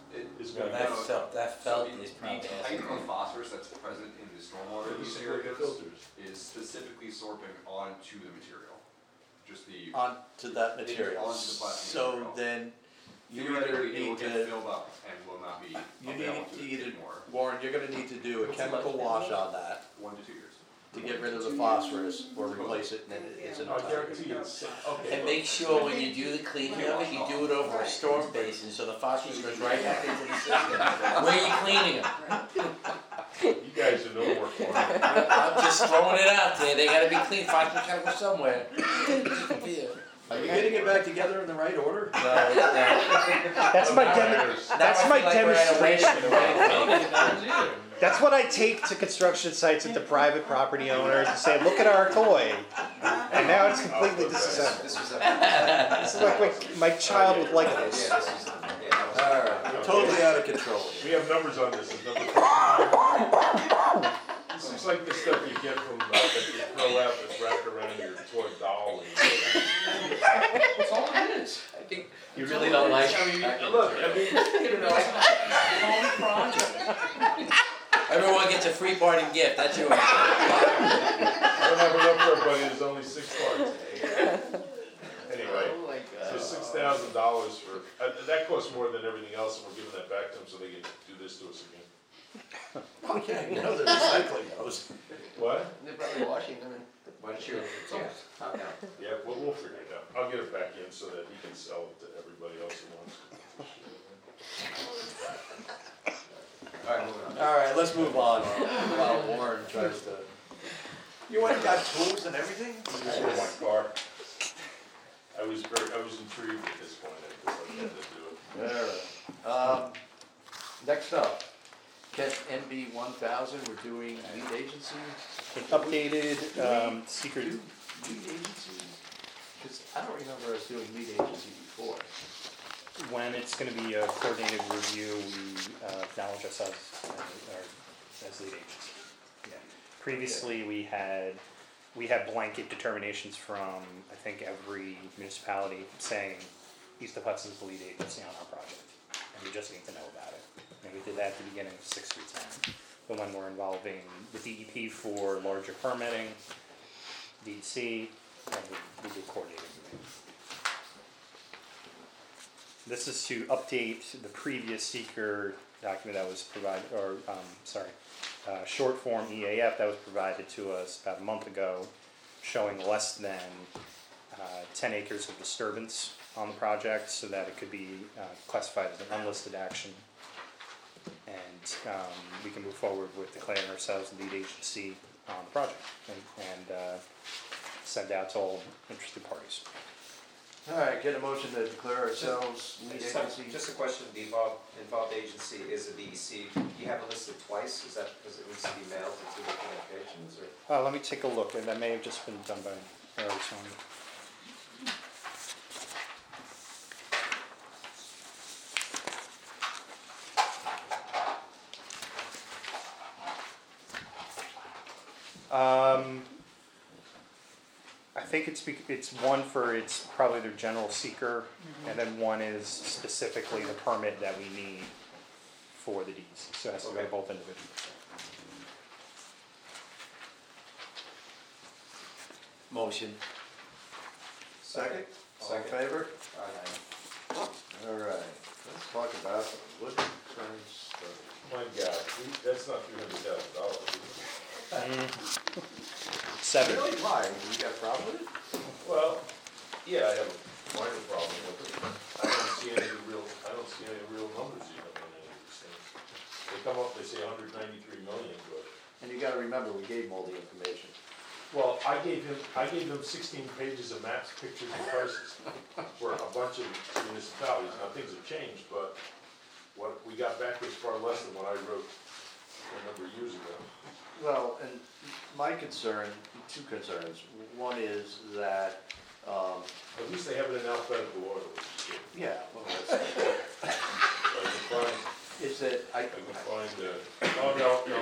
It, Is No, gonna that go- felt, that so felt the, is the probably. type of phosphorus that's present in the stormwater in These these are the areas filters. is specifically sorbing onto the material. Just the, onto that material. onto the plastic So material. then, you either theoretically, it will need get to, filled up and will not be you available need to to the either, kid more, Warren, you're gonna need to do a chemical wash on that one to two years. to get rid of the phosphorus or replace it, and then it- it's an. I guarantee you, it's, okay. And make sure when you do the cleaning of it, you do it over a storm basin, so the phosphorus goes right back into the system. Where are you cleaning them? You guys are no more fun. I'm just throwing it out there, they gotta be clean, phosphorus gotta go somewhere. Are you getting it back together in the right order? No, no. That's my Now demo, I that's feel my like we're at a race demonstration. for the right thing. That's what I take to construction sites and to private property owners and say, look at our toy. And now it's completely disassembled. This was a, This is like my, my child with yeah, Legos. this was, yeah, that was. Alright, we're totally out of control. We have numbers on this, it's number. This looks like the stuff you get from, uh, that you throw out that's wrapped around your toy doll. and- That's all it is. I think you really don't like. I mean, look, I mean, you know, Home project. Everyone gets a free parting gift, that's yours. I don't have enough for everybody, there's only six parts. Anyway, Oh my so God. six thousand dollars for, uh, that costs more than everything else, and we're giving that back to them so they can do this to us again. Okay, you know they're recycling those. What? They're probably washing them and. Why don't you, yeah, top down. Yeah, we'll, we'll figure it out. I'll get it back in so that he can sell it to everybody else who wants it. Alright, moving on. Alright, let's move on, while Warren tries to. You went and got tools and everything? This was my car. I was very, I was intrigued at this point, I just like had to do it. Alright, um, next up, Kent N B one thousand, we're doing lead agency. An updated, um, secret, Do lead agency? Cause I don't remember us doing lead agency before. when it's gonna be a coordinated review, we, uh, acknowledge ourselves as, our- as lead agency. Yeah. Previously, we had, we had blanket determinations from, I think, every municipality saying East of Hudson's the lead agency on our project, and we just need to know about it. And we did that at the beginning of Sixth Street ten. But when we're involving the D E P for larger permitting, D E C, and we, we do coordinated review. This is to update the previous seeker document that was provided, or, um, sorry, uh, short form E A F that was provided to us about a month ago, showing less than, uh, ten acres of disturbance on the project, so that it could be, uh, classified as an unlisted action. And, um, we can move forward with declaring ourselves lead agency on the project, and, and, uh, send out to all interested parties. Alright, get a motion to declare ourselves lead Just a- agency. Just a question, the involved, involved agency is a D E C, you have it listed twice, is that because it needs to be mailed to two different locations, or? Uh, let me take a look, and that may have just been done by early Sony. Um, I think it's, bec- it's one for, it's probably their general seeker, and then one is specifically the permit that we need for the D E C, so it has to go to Okay. both individuals. Motion. Second? All in Second. favor? Aye. Alright, let's talk about the wood turn stuff. My God, we- that's not three hundred thousand dollars, is it? Seven. Really? Why? You got a problem with it? Well, yeah, I have a minor problem with it. I don't see any real, I don't see any real numbers even on any of these things. They come up, they say hundred ninety-three million, but, And you gotta remember, we gave them all the information. well, I gave him, I gave them sixteen pages of maps, pictures, and prices for a bunch of municipalities. Now, things have changed, but what we got back was far less than what I wrote a number of years ago. Well, and my concern, two concerns. One is that, um, At least they have it in alphabetical order, which is good. yeah, well, that's, I can find, is that I, I can find, uh, oh, no, no,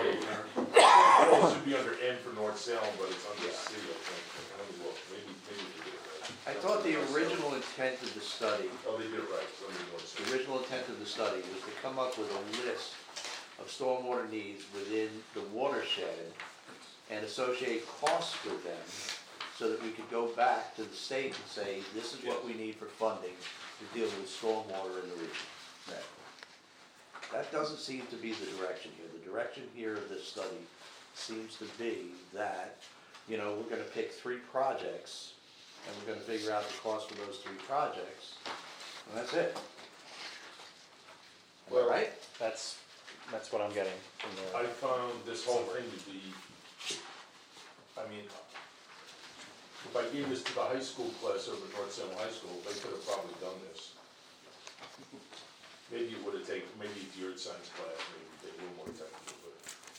it should be under N for North Salem, but it's under C, I think. Let me look, maybe, maybe we did it right. I thought the original intent of the study, Oh, they did it right, let me notice. the original intent of the study was to come up with a list of stormwater needs within the watershed and associate costs with them, so that we could go back to the state and say, this is what we need for funding to deal with stormwater in the region. That doesn't seem to be the direction here. The direction here of this study seems to be that, you know, we're gonna pick three projects, and we're gonna figure out the cost for those three projects, and that's it. Am I Well, right? That's, that's what I'm getting from the. I found this whole thing to be, I mean, if I gave this to the high school class over at North Salem High School, they could have probably done this. Maybe it would have taken, maybe it's your science class, maybe they were more technical, but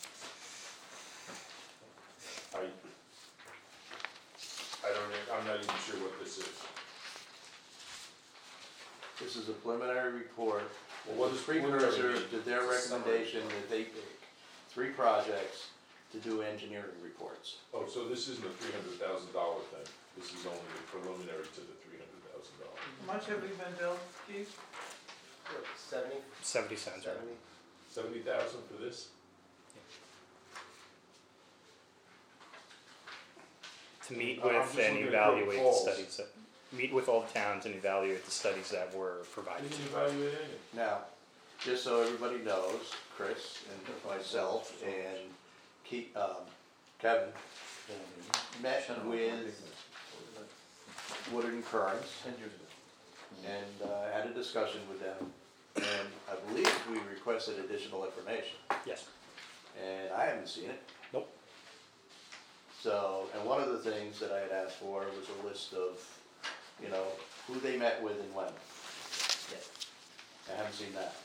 I, I don't, know- I'm not even sure what this is. This is a preliminary report. Well, what The does preliminary precursor mean? to their recommendation that they pick three projects to do engineering reports. Oh, so this isn't a three hundred thousand dollar thing, this is only the preliminary to the three hundred thousand dollars. How much have we been billed, Keith? Seventy, Seventy cents, right? seventy? Seventy thousand for this? To meet I'm with just and looking at evaluate the calls. studies, that- meet with all the towns and evaluate the studies that were I provided to didn't you. evaluate anything. Now, just so everybody knows, Chris and myself and Ke- um, Kevin met with Woodard and Kearns and uh, had a discussion with them. And I believe we requested additional information, Yes. and I haven't seen it. Nope. So, and one of the things that I had asked for was a list of, you know, who they met with and when. I haven't seen that.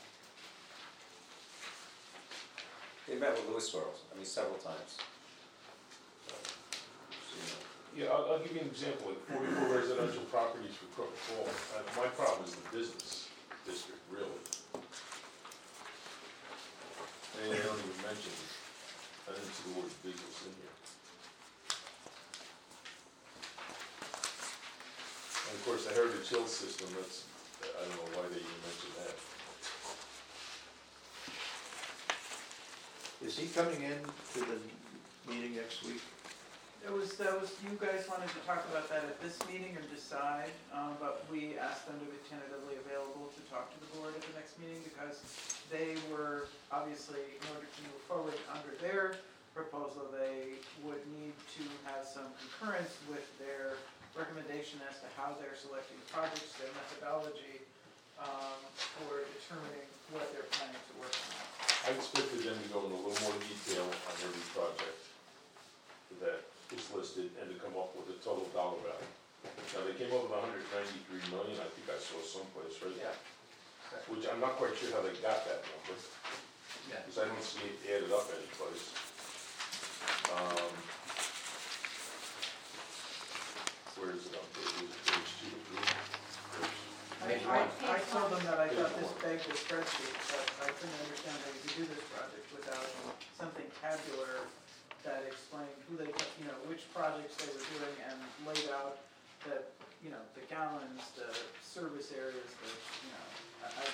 They met with Louis Swirls, I mean, several times. So, so, you know. Yeah, I'll, I'll give you an example, like forty-four residential properties for Crooked Falls. Uh, my problem is the business district, really. And I don't even mention, I didn't see the word business in here. And of course, the Heritage Hill system, that's, I don't know why they even mentioned that. Is he coming in to the meeting next week? It was, that was, you guys wanted to talk about that at this meeting or decide, um, but we asked them to be tentatively available to talk to the board at the next meeting because they were, obviously, in order to move forward under their proposal, they would need to have some concurrence with their recommendation as to how they're selecting projects, their methodology, um, for determining what they're planning to work on. I expected them to go into a little more detail on every project that is listed and to come up with a total dollar value. Now, they came up with hundred ninety-three million, I think I saw someplace, right? Yeah. Which I'm not quite sure how they got that number, Yeah. because I don't see it added up anyplace. Um, Where is it on page, page two, three? I, I, I told them that I thought this begged a spreadsheet, but I couldn't understand how you could do this project without something tabular that explained who they, you know, which projects they were doing and laid out the, you know, the gallons, the service areas, the, you know, I, I.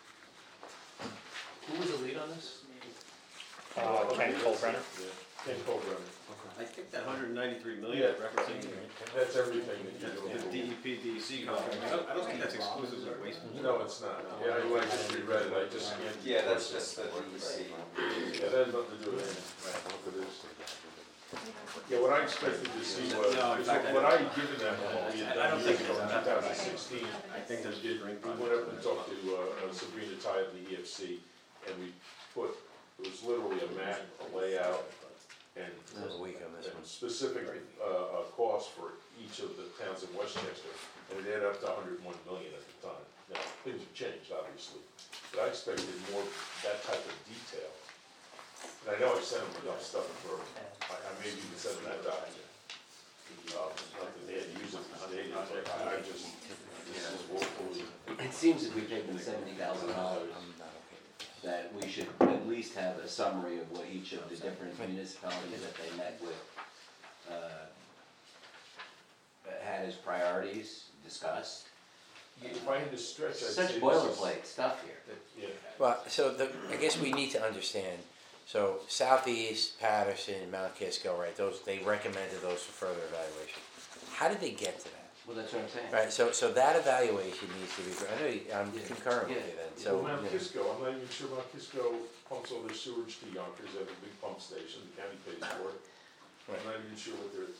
Who was the lead on this? Uh, Ken Colbrenner. Yeah, Ken Colbrenner. I think that hundred and ninety-three million Yeah. referencing That's everything that the you're the doing. D E P, D E C contract. I don't, I don't think that's exclusive to waste. No, it's not. Yeah, I I just reread it, I just scanned. it. Yeah, that's just the D E C. Yeah, that has nothing to do with anything. Look at this. Yeah, what I expected to see was, No, in fact, I what don't- I had given them, what we had I- I done don't years think ago in it's two that bad. thousand sixteen. I think there's We did, drink we went up and talked to uh, Sabrina Ty of the E F C, and we put, it was literally a map, a layout, and That was weak on this and one. specific, uh, uh, costs for each of the towns in Westchester, and it added up to hundred and one million at the time. Now, things have changed, obviously, but I expected more, that type of detail. And I know I sent them enough stuff for, I, I maybe even sent them that document. Uh, not that they had to use it, because they didn't, but I I just, this is woefully. It seems if we take the seventy thousand dollars, that we should at least have a summary of what each of the different municipalities that they met with, uh, had his priorities discussed. If I had to stretch, I'd say. Such this is- boilerplate stuff here. Yeah, Well, so the, I guess we need to understand, so Southeast, Patterson, Mount Kisco, right, those, they recommended those for further evaluation. How did they get to that? Well, that's what I'm saying. Right, so, so that evaluation needs to be, I know, you- I'm Yeah. concurring with Yeah. you then, well, so. Mount you know. Kisco, I'm not even sure Mount Kisco pumps all their sewage to Yonkers, they have a big pump station, the county pays for it. I'm not even sure what their,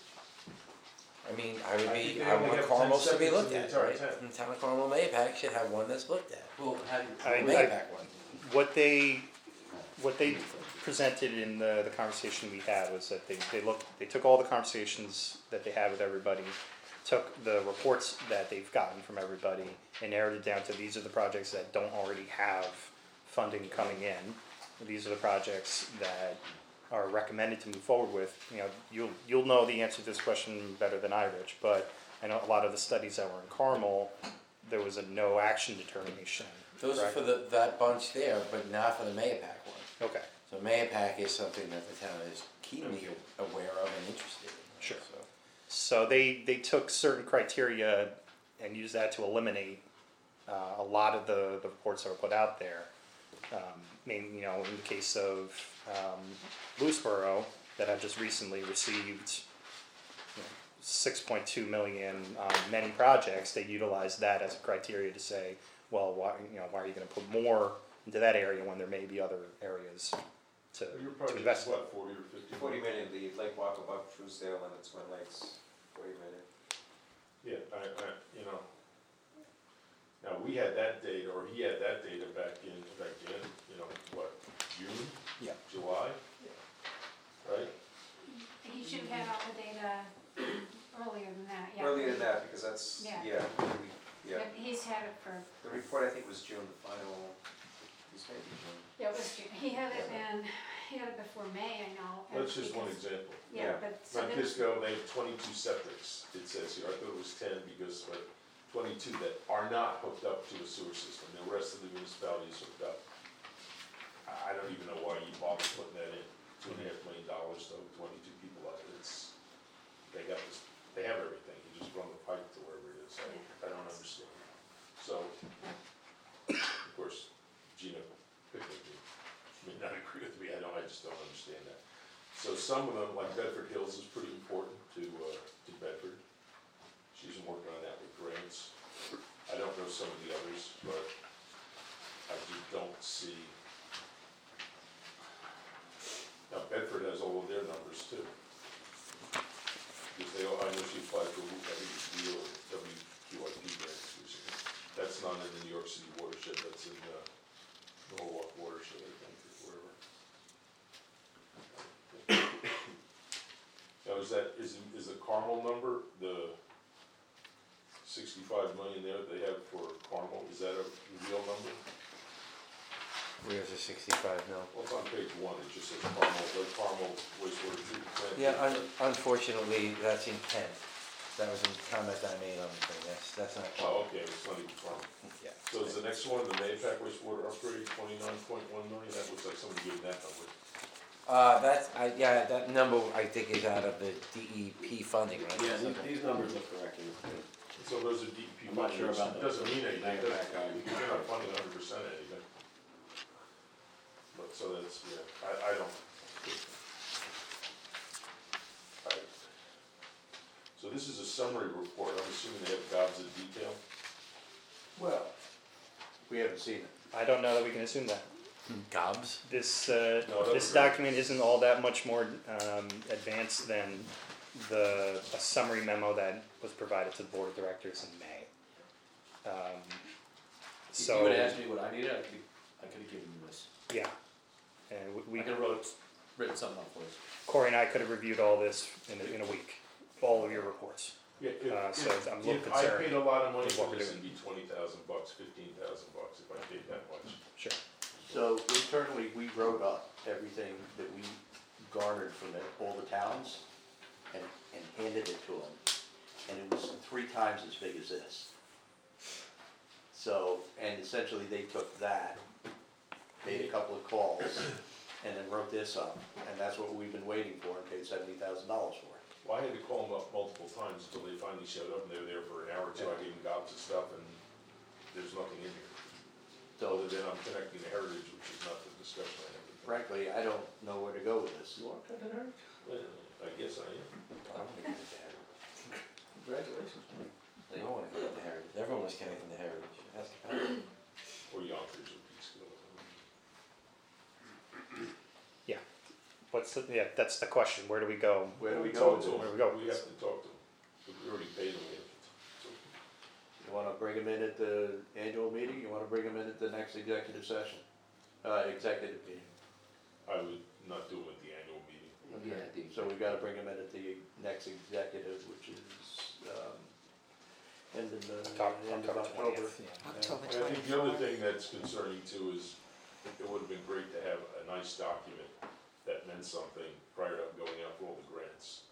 I mean, I would I be, think they I only want have Carmel ten to be seconds looked in the at, entire right? town. And town of Carmel Mayapack should have one that's looked at, Well, how do I- you, Mayapack one. What they, what they presented in the, the conversation we had was that they, they looked, they took all the conversations that they had with everybody, took the reports that they've gotten from everybody, and narrowed it down to these are the projects that don't already have funding coming in. These are the projects that are recommended to move forward with. You know, you'll, you'll know the answer to this question better than I, Rich, but I know a lot of the studies that were in Carmel, there was a no action determination. Those are correct? for the, that bunch there, but not for the Mayapack one. Okay. So Mayapack is something that the town is keenly aware of and interested in. Sure. So. So they, they took certain criteria and used that to eliminate uh, a lot of the, the reports that were put out there. Um, I mean, you know, in the case of um, Lewisboro, that have just recently received you know, six point two million on many projects, they utilized that as a criteria to say, well, why, you know, why are you going to put more into that area when there may be other areas to, your to project's invest in? what, forty or fifty? Forty million, the Lake Wacabuck, Truesdale, and the Twin Lakes, forty million. Yeah, I, I, you know, now, we had that data, or he had that data back in, back in, you know, what, June? Yeah. July? Right? He should have had all the data earlier than that, yeah. Earlier than that, because that's, Yeah. yeah, we- yeah. But he's had it for, The report, I think, was June, the final, this may be June. it was, he had it in, he had it before May, I know. and That's just one because- example. Yeah, but, so Mount then, Kisco, they have twenty-two septics, it says here, I thought it was ten because, but twenty-two that are not hooked up to a sewer system, the rest of the municipality is hooked up. I, I don't even know why you bother putting that in, two and a half million dollars to hook twenty-two people up, it's, they got this, they have everything, you just run the pipe to wherever it is, I, I don't understand. So, of course, Gina picked me, may not agree with me, I don't, I just don't understand that. So some of them, like Bedford Hills is pretty important to, uh, to Bedford. She's been working on that with grants. I don't know some of the others, but I just don't see. Now Bedford has all of their numbers too. Because they all, I know she applied for, I think it's W Q I P grants recently. That's not in the New York City watershed, that's in, uh, the Norwalk watershed, I think, or wherever. Now, is that, is, is the Carmel number, the sixty-five million there that they have for Carmel, is that a real number? Where's the sixty-five mil? Well, it's on page one, it just says Carmel, the Carmel wastewater treatment plant. Yeah, un- unfortunately, that's intent. That was a comment I made on the thing, that's, that's not. Oh, okay, it's not even Carmel. Yeah. So is the next one, the Mayapack wastewater upgrade, twenty-nine point one million, that looks like somebody gave that number. Uh, that's, I, yeah, that number I think is out of the D E P funding, right? Yeah, these, these numbers look correct. in the- So those are D E P I'm not funding, sure which about the doesn't mean anything, Mayapack does- guy. because you're not funding hundred percent anything. But, so that's, yeah, I, I don't. I- So this is a summary report, I'm assuming they have gobs of detail? Well, we haven't seen it. I don't know that we can assume that. Gobs? This, uh, No, that this was- document isn't all that much more um, advanced than the, a summary memo that was provided to the board of directors in May. Um, If you So, would've asked me what I needed, I could, I could've given you this. yeah. And we- I we, could've wrote, written something up for you. Corey and I could have reviewed all this in a, in a week, all of your reports. Yeah, if, Uh, so if, I'm a little if I concerned paid a lot of money with for what we're this, doing. it'd be twenty thousand bucks, fifteen thousand bucks if I paid that much. Sure. So internally, we wrote up everything that we garnered from the- all the towns and, and handed it to them. And it was three times as big as this. So, and essentially they took that, made a couple of calls, and then wrote this up. And that's what we've been waiting for and paid seventy thousand dollars for. Well, I had to call them up multiple times until they finally showed up, and they were there for an hour or two, I gave them gobs of stuff, and there's nothing in here. Other than I'm connecting to Heritage, which is not the discussion I had with them. Frankly, I don't know where to go with this. You want to cut it out? Well, I guess I am. I don't wanna get into Heritage. Congratulations. They don't wanna get into Heritage. Everyone was connecting to Heritage. That's the problem. Or Yonkers or Peekskill. What's the, yeah, that's the question, where do we go? Where do we talk go to them? with Where do we go? We have to talk to them. We already paid them. We have to- You wanna bring them in at the annual meeting, you wanna bring them in at the next executive session? Uh, executive meeting. I would not do them at the annual meeting. Yeah, I think- So we gotta bring them in at the next executive, which is, um, end of the, October, end of October October. twentieth, yeah. October And I think the other twenty-fourth. thing that's concerning too is, it would have been great to have a nice document that meant something prior to going out for all the grants.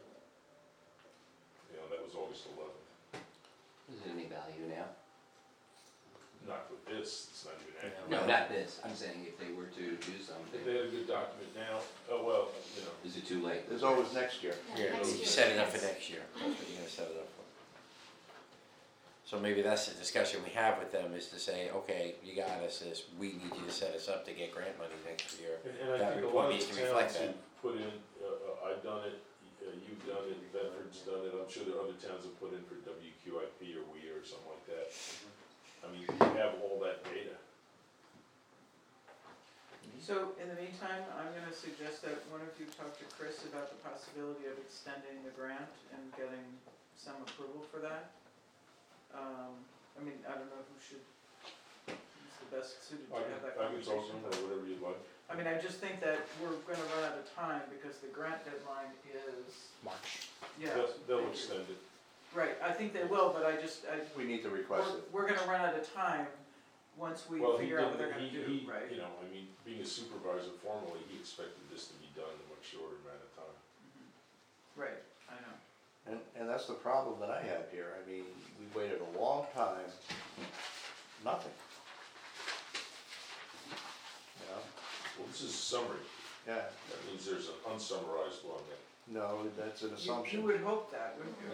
You know, that was August eleventh. Is it any value now? Not with this, it's not even accurate. No, not this, I'm saying if they were to do If something, they had a good document now, oh, well, you know, is it too late? There's always next year. Yeah, next you year, set it up for yes. next year, that's what you're gonna set it up for. So maybe that's the discussion we have with them, is to say, okay, you got us this, we need you to set us up to get grant money next year. and, and I That think a report lot of needs the to reflect towns that. have put in, uh, uh, I've done it, uh, you've done it, Bedford's done it, I'm sure there are other towns have put in for W Q I P or W E A or something like that. I mean, you have all that data. So in the meantime, I'm gonna suggest that one of you talk to Chris about the possibility of extending the grant and getting some approval for that. Um, I mean, I don't know who should, who's the best suited to I have that can, I can talk to conversation. them or whatever you'd like. I mean, I just think that we're gonna run out of time because the grant deadline is, March. yeah. They'll, they'll thank you. extend it. Right, I think they will, but I just, I, We need to request it. we're, we're gonna run out of time once we Well, he figure out what did, they're he, gonna he, do, right? you know, I mean, being a supervisor formally, he expected this to be done in a much shorter amount of time. Right, I know. And, and that's the problem that I have here. I mean, we waited a long time, nothing. You know, Well, this is a summary, yeah, that means there's an unsummarized one that. no, that's an You, assumption. you would hope that, wouldn't you?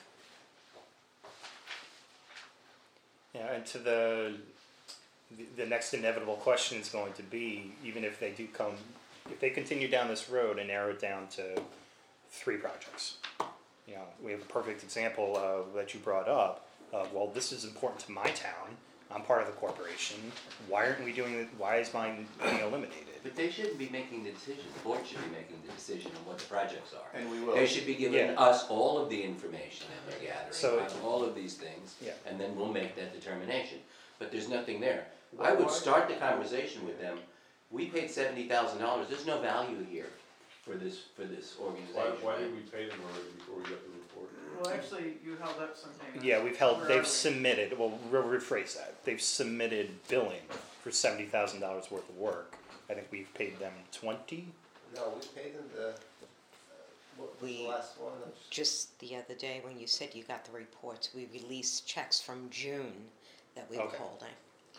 Yeah, and to the, the, the next inevitable question is going to be, even if they do come, if they continue down this road and narrow it down to three projects. You know, we have a perfect example of, that you brought up, of, well, this is important to my town, I'm part of the corporation, why aren't we doing it, why is mine being eliminated? But they shouldn't be making the decision, the board should be making the decision on what the projects are. And we will. They should be giving Yeah. us all of the information that they're So- gathering on all of these things, Yeah. and then we'll make that determination. But there's nothing there. I would start the conversation with them, we paid seventy thousand dollars, there's no value here for this, for this Why, organization. why did we pay them already before we got the report? Well, actually, you held up something. Yeah, we've held, Where are they've we? submitted, well, we'll rephrase that, they've submitted billing for seventy thousand dollars worth of work. I think we've paid them twenty? No, we paid them the, uh, what was the We- last one? Just the other day, when you said you got the reports, we released checks from June that we were Okay. holding.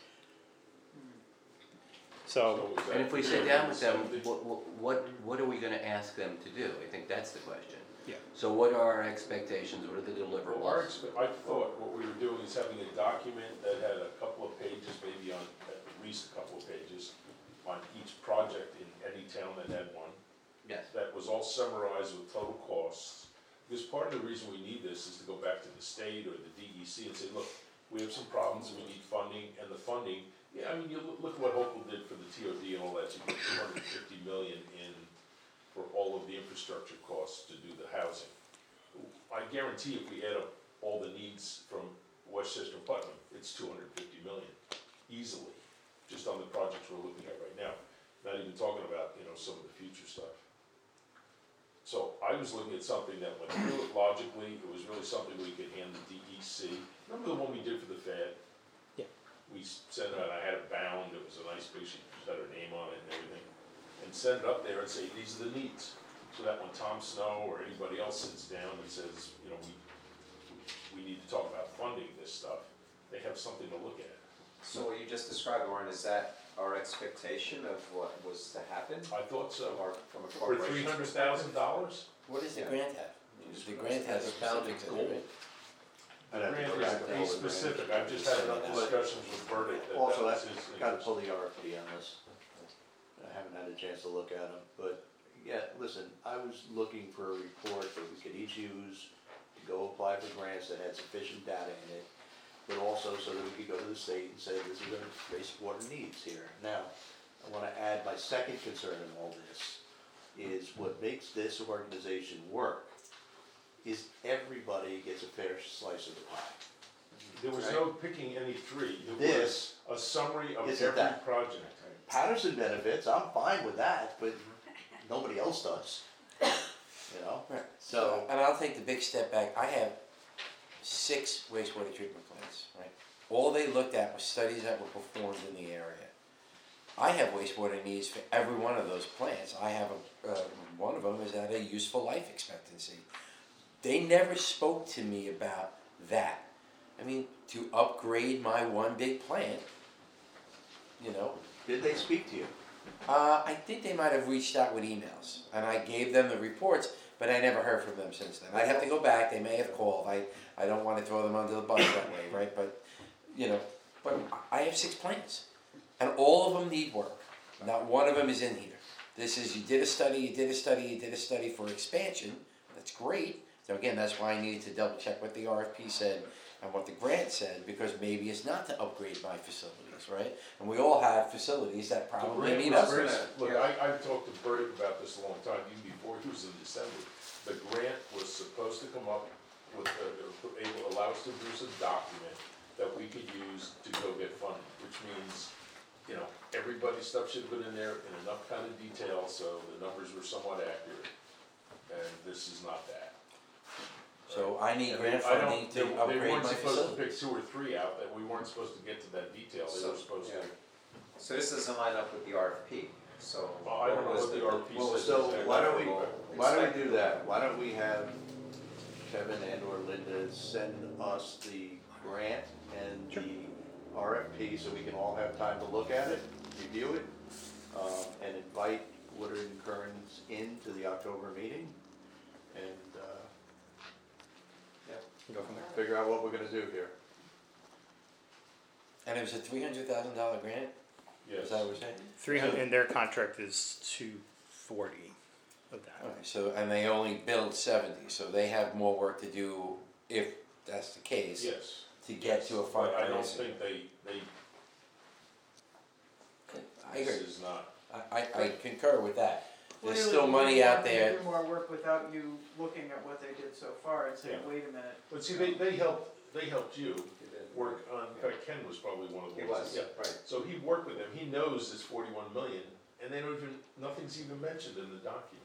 So, is that- And if we sit down with them, seventy? what, what, what are we gonna ask them to do? I think that's the question. Yeah. So what are our expectations, what are the Well, our, deliverables? expe- I thought what we were doing is having a document that had a couple of pages, maybe on, at least a couple of pages, on each project in any town that had one, Yes. that was all summarized with total costs. Because part of the reason we need this is to go back to the state or the D E C and say, look, we have some problems, we need funding, and the funding, yeah, I mean, you look, look what Hopewell did for the T O D and all that, you put two hundred and fifty million in for all of the infrastructure costs to do the housing. I guarantee if we add up all the needs from Westchester and Putnam, it's two hundred and fifty million, easily, just on the projects we're looking at right now. Not even talking about, you know, some of the future stuff. So I was looking at something that went through it logically, it was really something we could hand the D E C. Remember the one we did for the Fed? Yeah. We sent it out, I had it bound, it was a nice big sheet, just had her name on it and everything. And send it up there and say, these are the needs. So that when Tom Snow or anybody else sits down and says, you know, we, we need to talk about funding this stuff, they have something to look at. So what you just described, Warren, is that our expectation of what was to happen? I thought so. Or from a For corporation? three hundred thousand dollars? What does the Yeah. grant have? The grant has a specific goal. I'd have to Grant go is back and pretty pull the grant. specific, I've just had enough discussions with Bert that that Also, was I his. gotta pull the R F P on this. I haven't had a chance to look at them, but, yeah, listen, I was looking for a report that we could each use to go apply for grants that had sufficient data in it, but also so that we could go to the state and say, this is our wastewater needs here. Now, I wanna add my second concern in all this, is what makes this organization work is everybody gets a fair slice of the pie. There was no picking any three, it was This a summary of isn't every that. project. Patterson benefits, I'm fine with that, but nobody else does, you know? Right. So, And I'll take the big step back, I have six wastewater treatment plants, right? All they looked at was studies that were performed in the area. I have wastewater needs for every one of those plants, I have a, uh, one of them is at a useful life expectancy. They never spoke to me about that. I mean, to upgrade my one big plant, you know, did they speak to you? Uh, I think they might have reached out with emails, and I gave them the reports, but I never heard from them since then. I have to go back, they may have called, I, I don't wanna throw them under the bus that way, right, but, you know, but I have six plants, and all of them need work, not one of them is in here. This is, you did a study, you did a study, you did a study for expansion, that's great, so again, that's why I needed to double check what the R F P said and what the grant said, because maybe it's not to upgrade my facilities, right? And we all have facilities that The probably grant need was upgrades. very- Look, I, I've talked to Bert about this a long time, even before he was in the assembly. The grant was supposed to come up with, uh, able, allow us to produce a document that we could use to go get funding, which means, you know, everybody's stuff should have been in there in enough kind of detail, so the numbers were somewhat accurate. And this is not that. So I need And grant I don't- funding they- to upgrade They weren't my supposed to pick facilities. two or three out, that we weren't supposed to get to that detail, they So, were supposed to. yeah. So this doesn't line up with the R F P, so. Well, I don't know was what the R F P what was says. the So why don't we, deliverable why don't we expected? do that? Why don't we have Kevin and or Linda send us the grant and the R F P so we can all have time to look at it, review it, um, and invite Woodard and Kearns into the October meeting and, uh, Go from there. figure out what we're gonna do here. And it was a three hundred thousand dollar grant, Yes. is that what we're saying? Three hundred, and their contract is two forty of that. Okay, so, and they only billed seventy, so they have more work to do if that's the case. Yes. To get to a final But I don't pricing. think they, they, I agree, this is not, I, I, I concur with that. There's Clearly, still you money didn't out want them to there, Do more work without you looking at what they did so far and saying, Yeah. wait a minute. but see, they, they helped, they helped you work on, in fact, Ken was probably one of the He ones. was, Yeah. right. So he worked with them, he knows it's forty-one million, and they don't even, nothing's even mentioned in the document.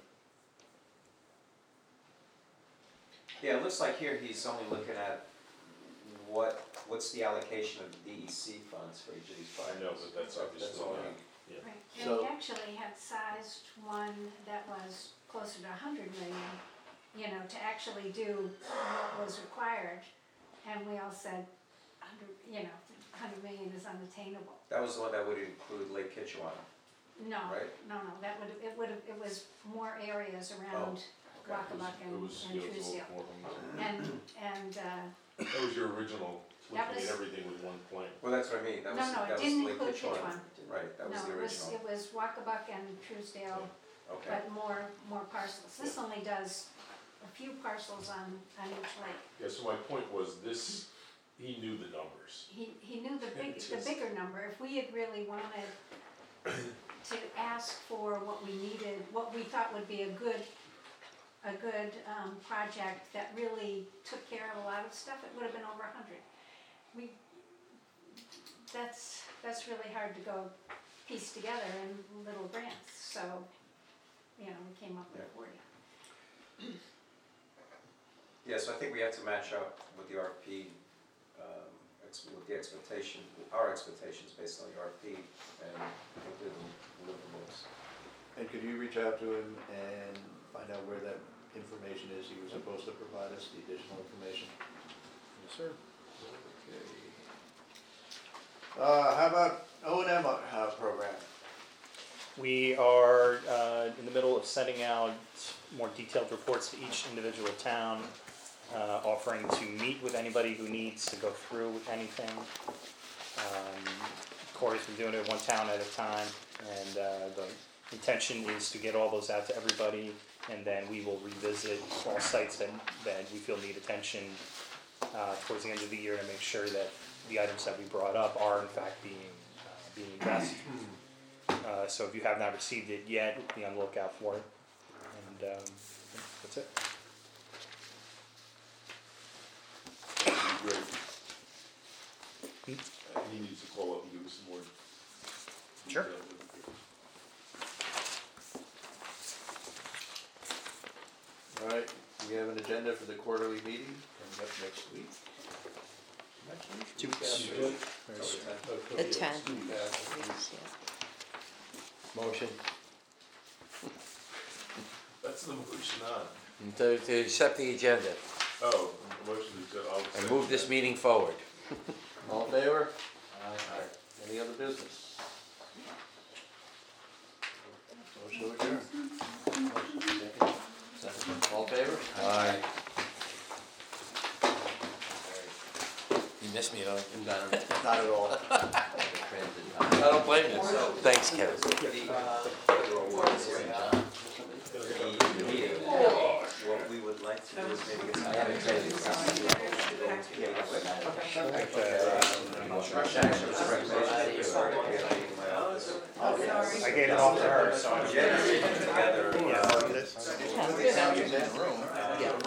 Yeah, it looks like here he's only looking at what, what's the allocation of the D E C funds for each of these I projects. know, but that's obviously all not. he- Right, and So- we actually had sized one that was closer to a hundred million, you know, to actually do what was required. And we all said, hundred, you know, hundred million is unattainable. That was the one that would include Lake Kitchewan, No, right? no, no, that would, it would have, it was more areas around Wacabuck It and, was, and it was a Truesdale. little more. And, and, uh, That was your original, That looking at was- everything with one plan. Well, that's what I mean, that no, was, no, that it was didn't Lake include Kitchewan. Kitchewan. Right, that was No, the it was, original, it was Wacabuck and Truesdale, okay. but more, more parcels. This only does a few parcels on, on each lake. Yeah, so my point was this, he knew the numbers. He, he knew the big, It's the just- bigger number. If we had really wanted to ask for what we needed, what we thought would be a good, a good, um, project that really took care of a lot of stuff, it would have been over a hundred. We, that's, that's really hard to go piece together in little grants, so, you know, we came up with Yeah. forty. Yeah, so I think we have to match up with the R F P, um, ex- with the expectation, our expectations based on the R F P and hopefully the deliverables. And could you reach out to him and find out where that information is he was supposed to provide us, the additional information? Yes, sir. Okay. Uh, how about O and M uh, program? We are uh, in the middle of sending out more detailed reports to each individual town, uh, offering to meet with anybody who needs to go through anything. Um, Corey's been doing it one town at a time, and uh, the intention is to get all those out to everybody, and then we will revisit all sites that, that we feel need attention uh, towards the end of the year to make sure that the items that we brought up are in fact being, uh, being addressed. Uh, so if you have not received it yet, be on the lookout for it. And um, that's it. That'd be great. Hmm? Uh, He needs to call up and give us some more. Sure. detail. That'd be great. All right, we have an agenda for the quarterly meeting coming up next week. Next week? Two Week weeks. after. Good. Oh, The yeah, tenth. week after. Motion That's the motion on. to, to accept the agenda Oh, the motion is, I'll. and second move this that. meeting forward. All in favor? Aye. Any other business? Motion to adjourn. Second. All in favor? Aye. You missed me, though. Not at all. I don't blame you. Thanks, Kevin. The meeting, what we would like to do is maybe get some. I haven't traded this out. I gave it off to her, so I'm Together, yeah. Room.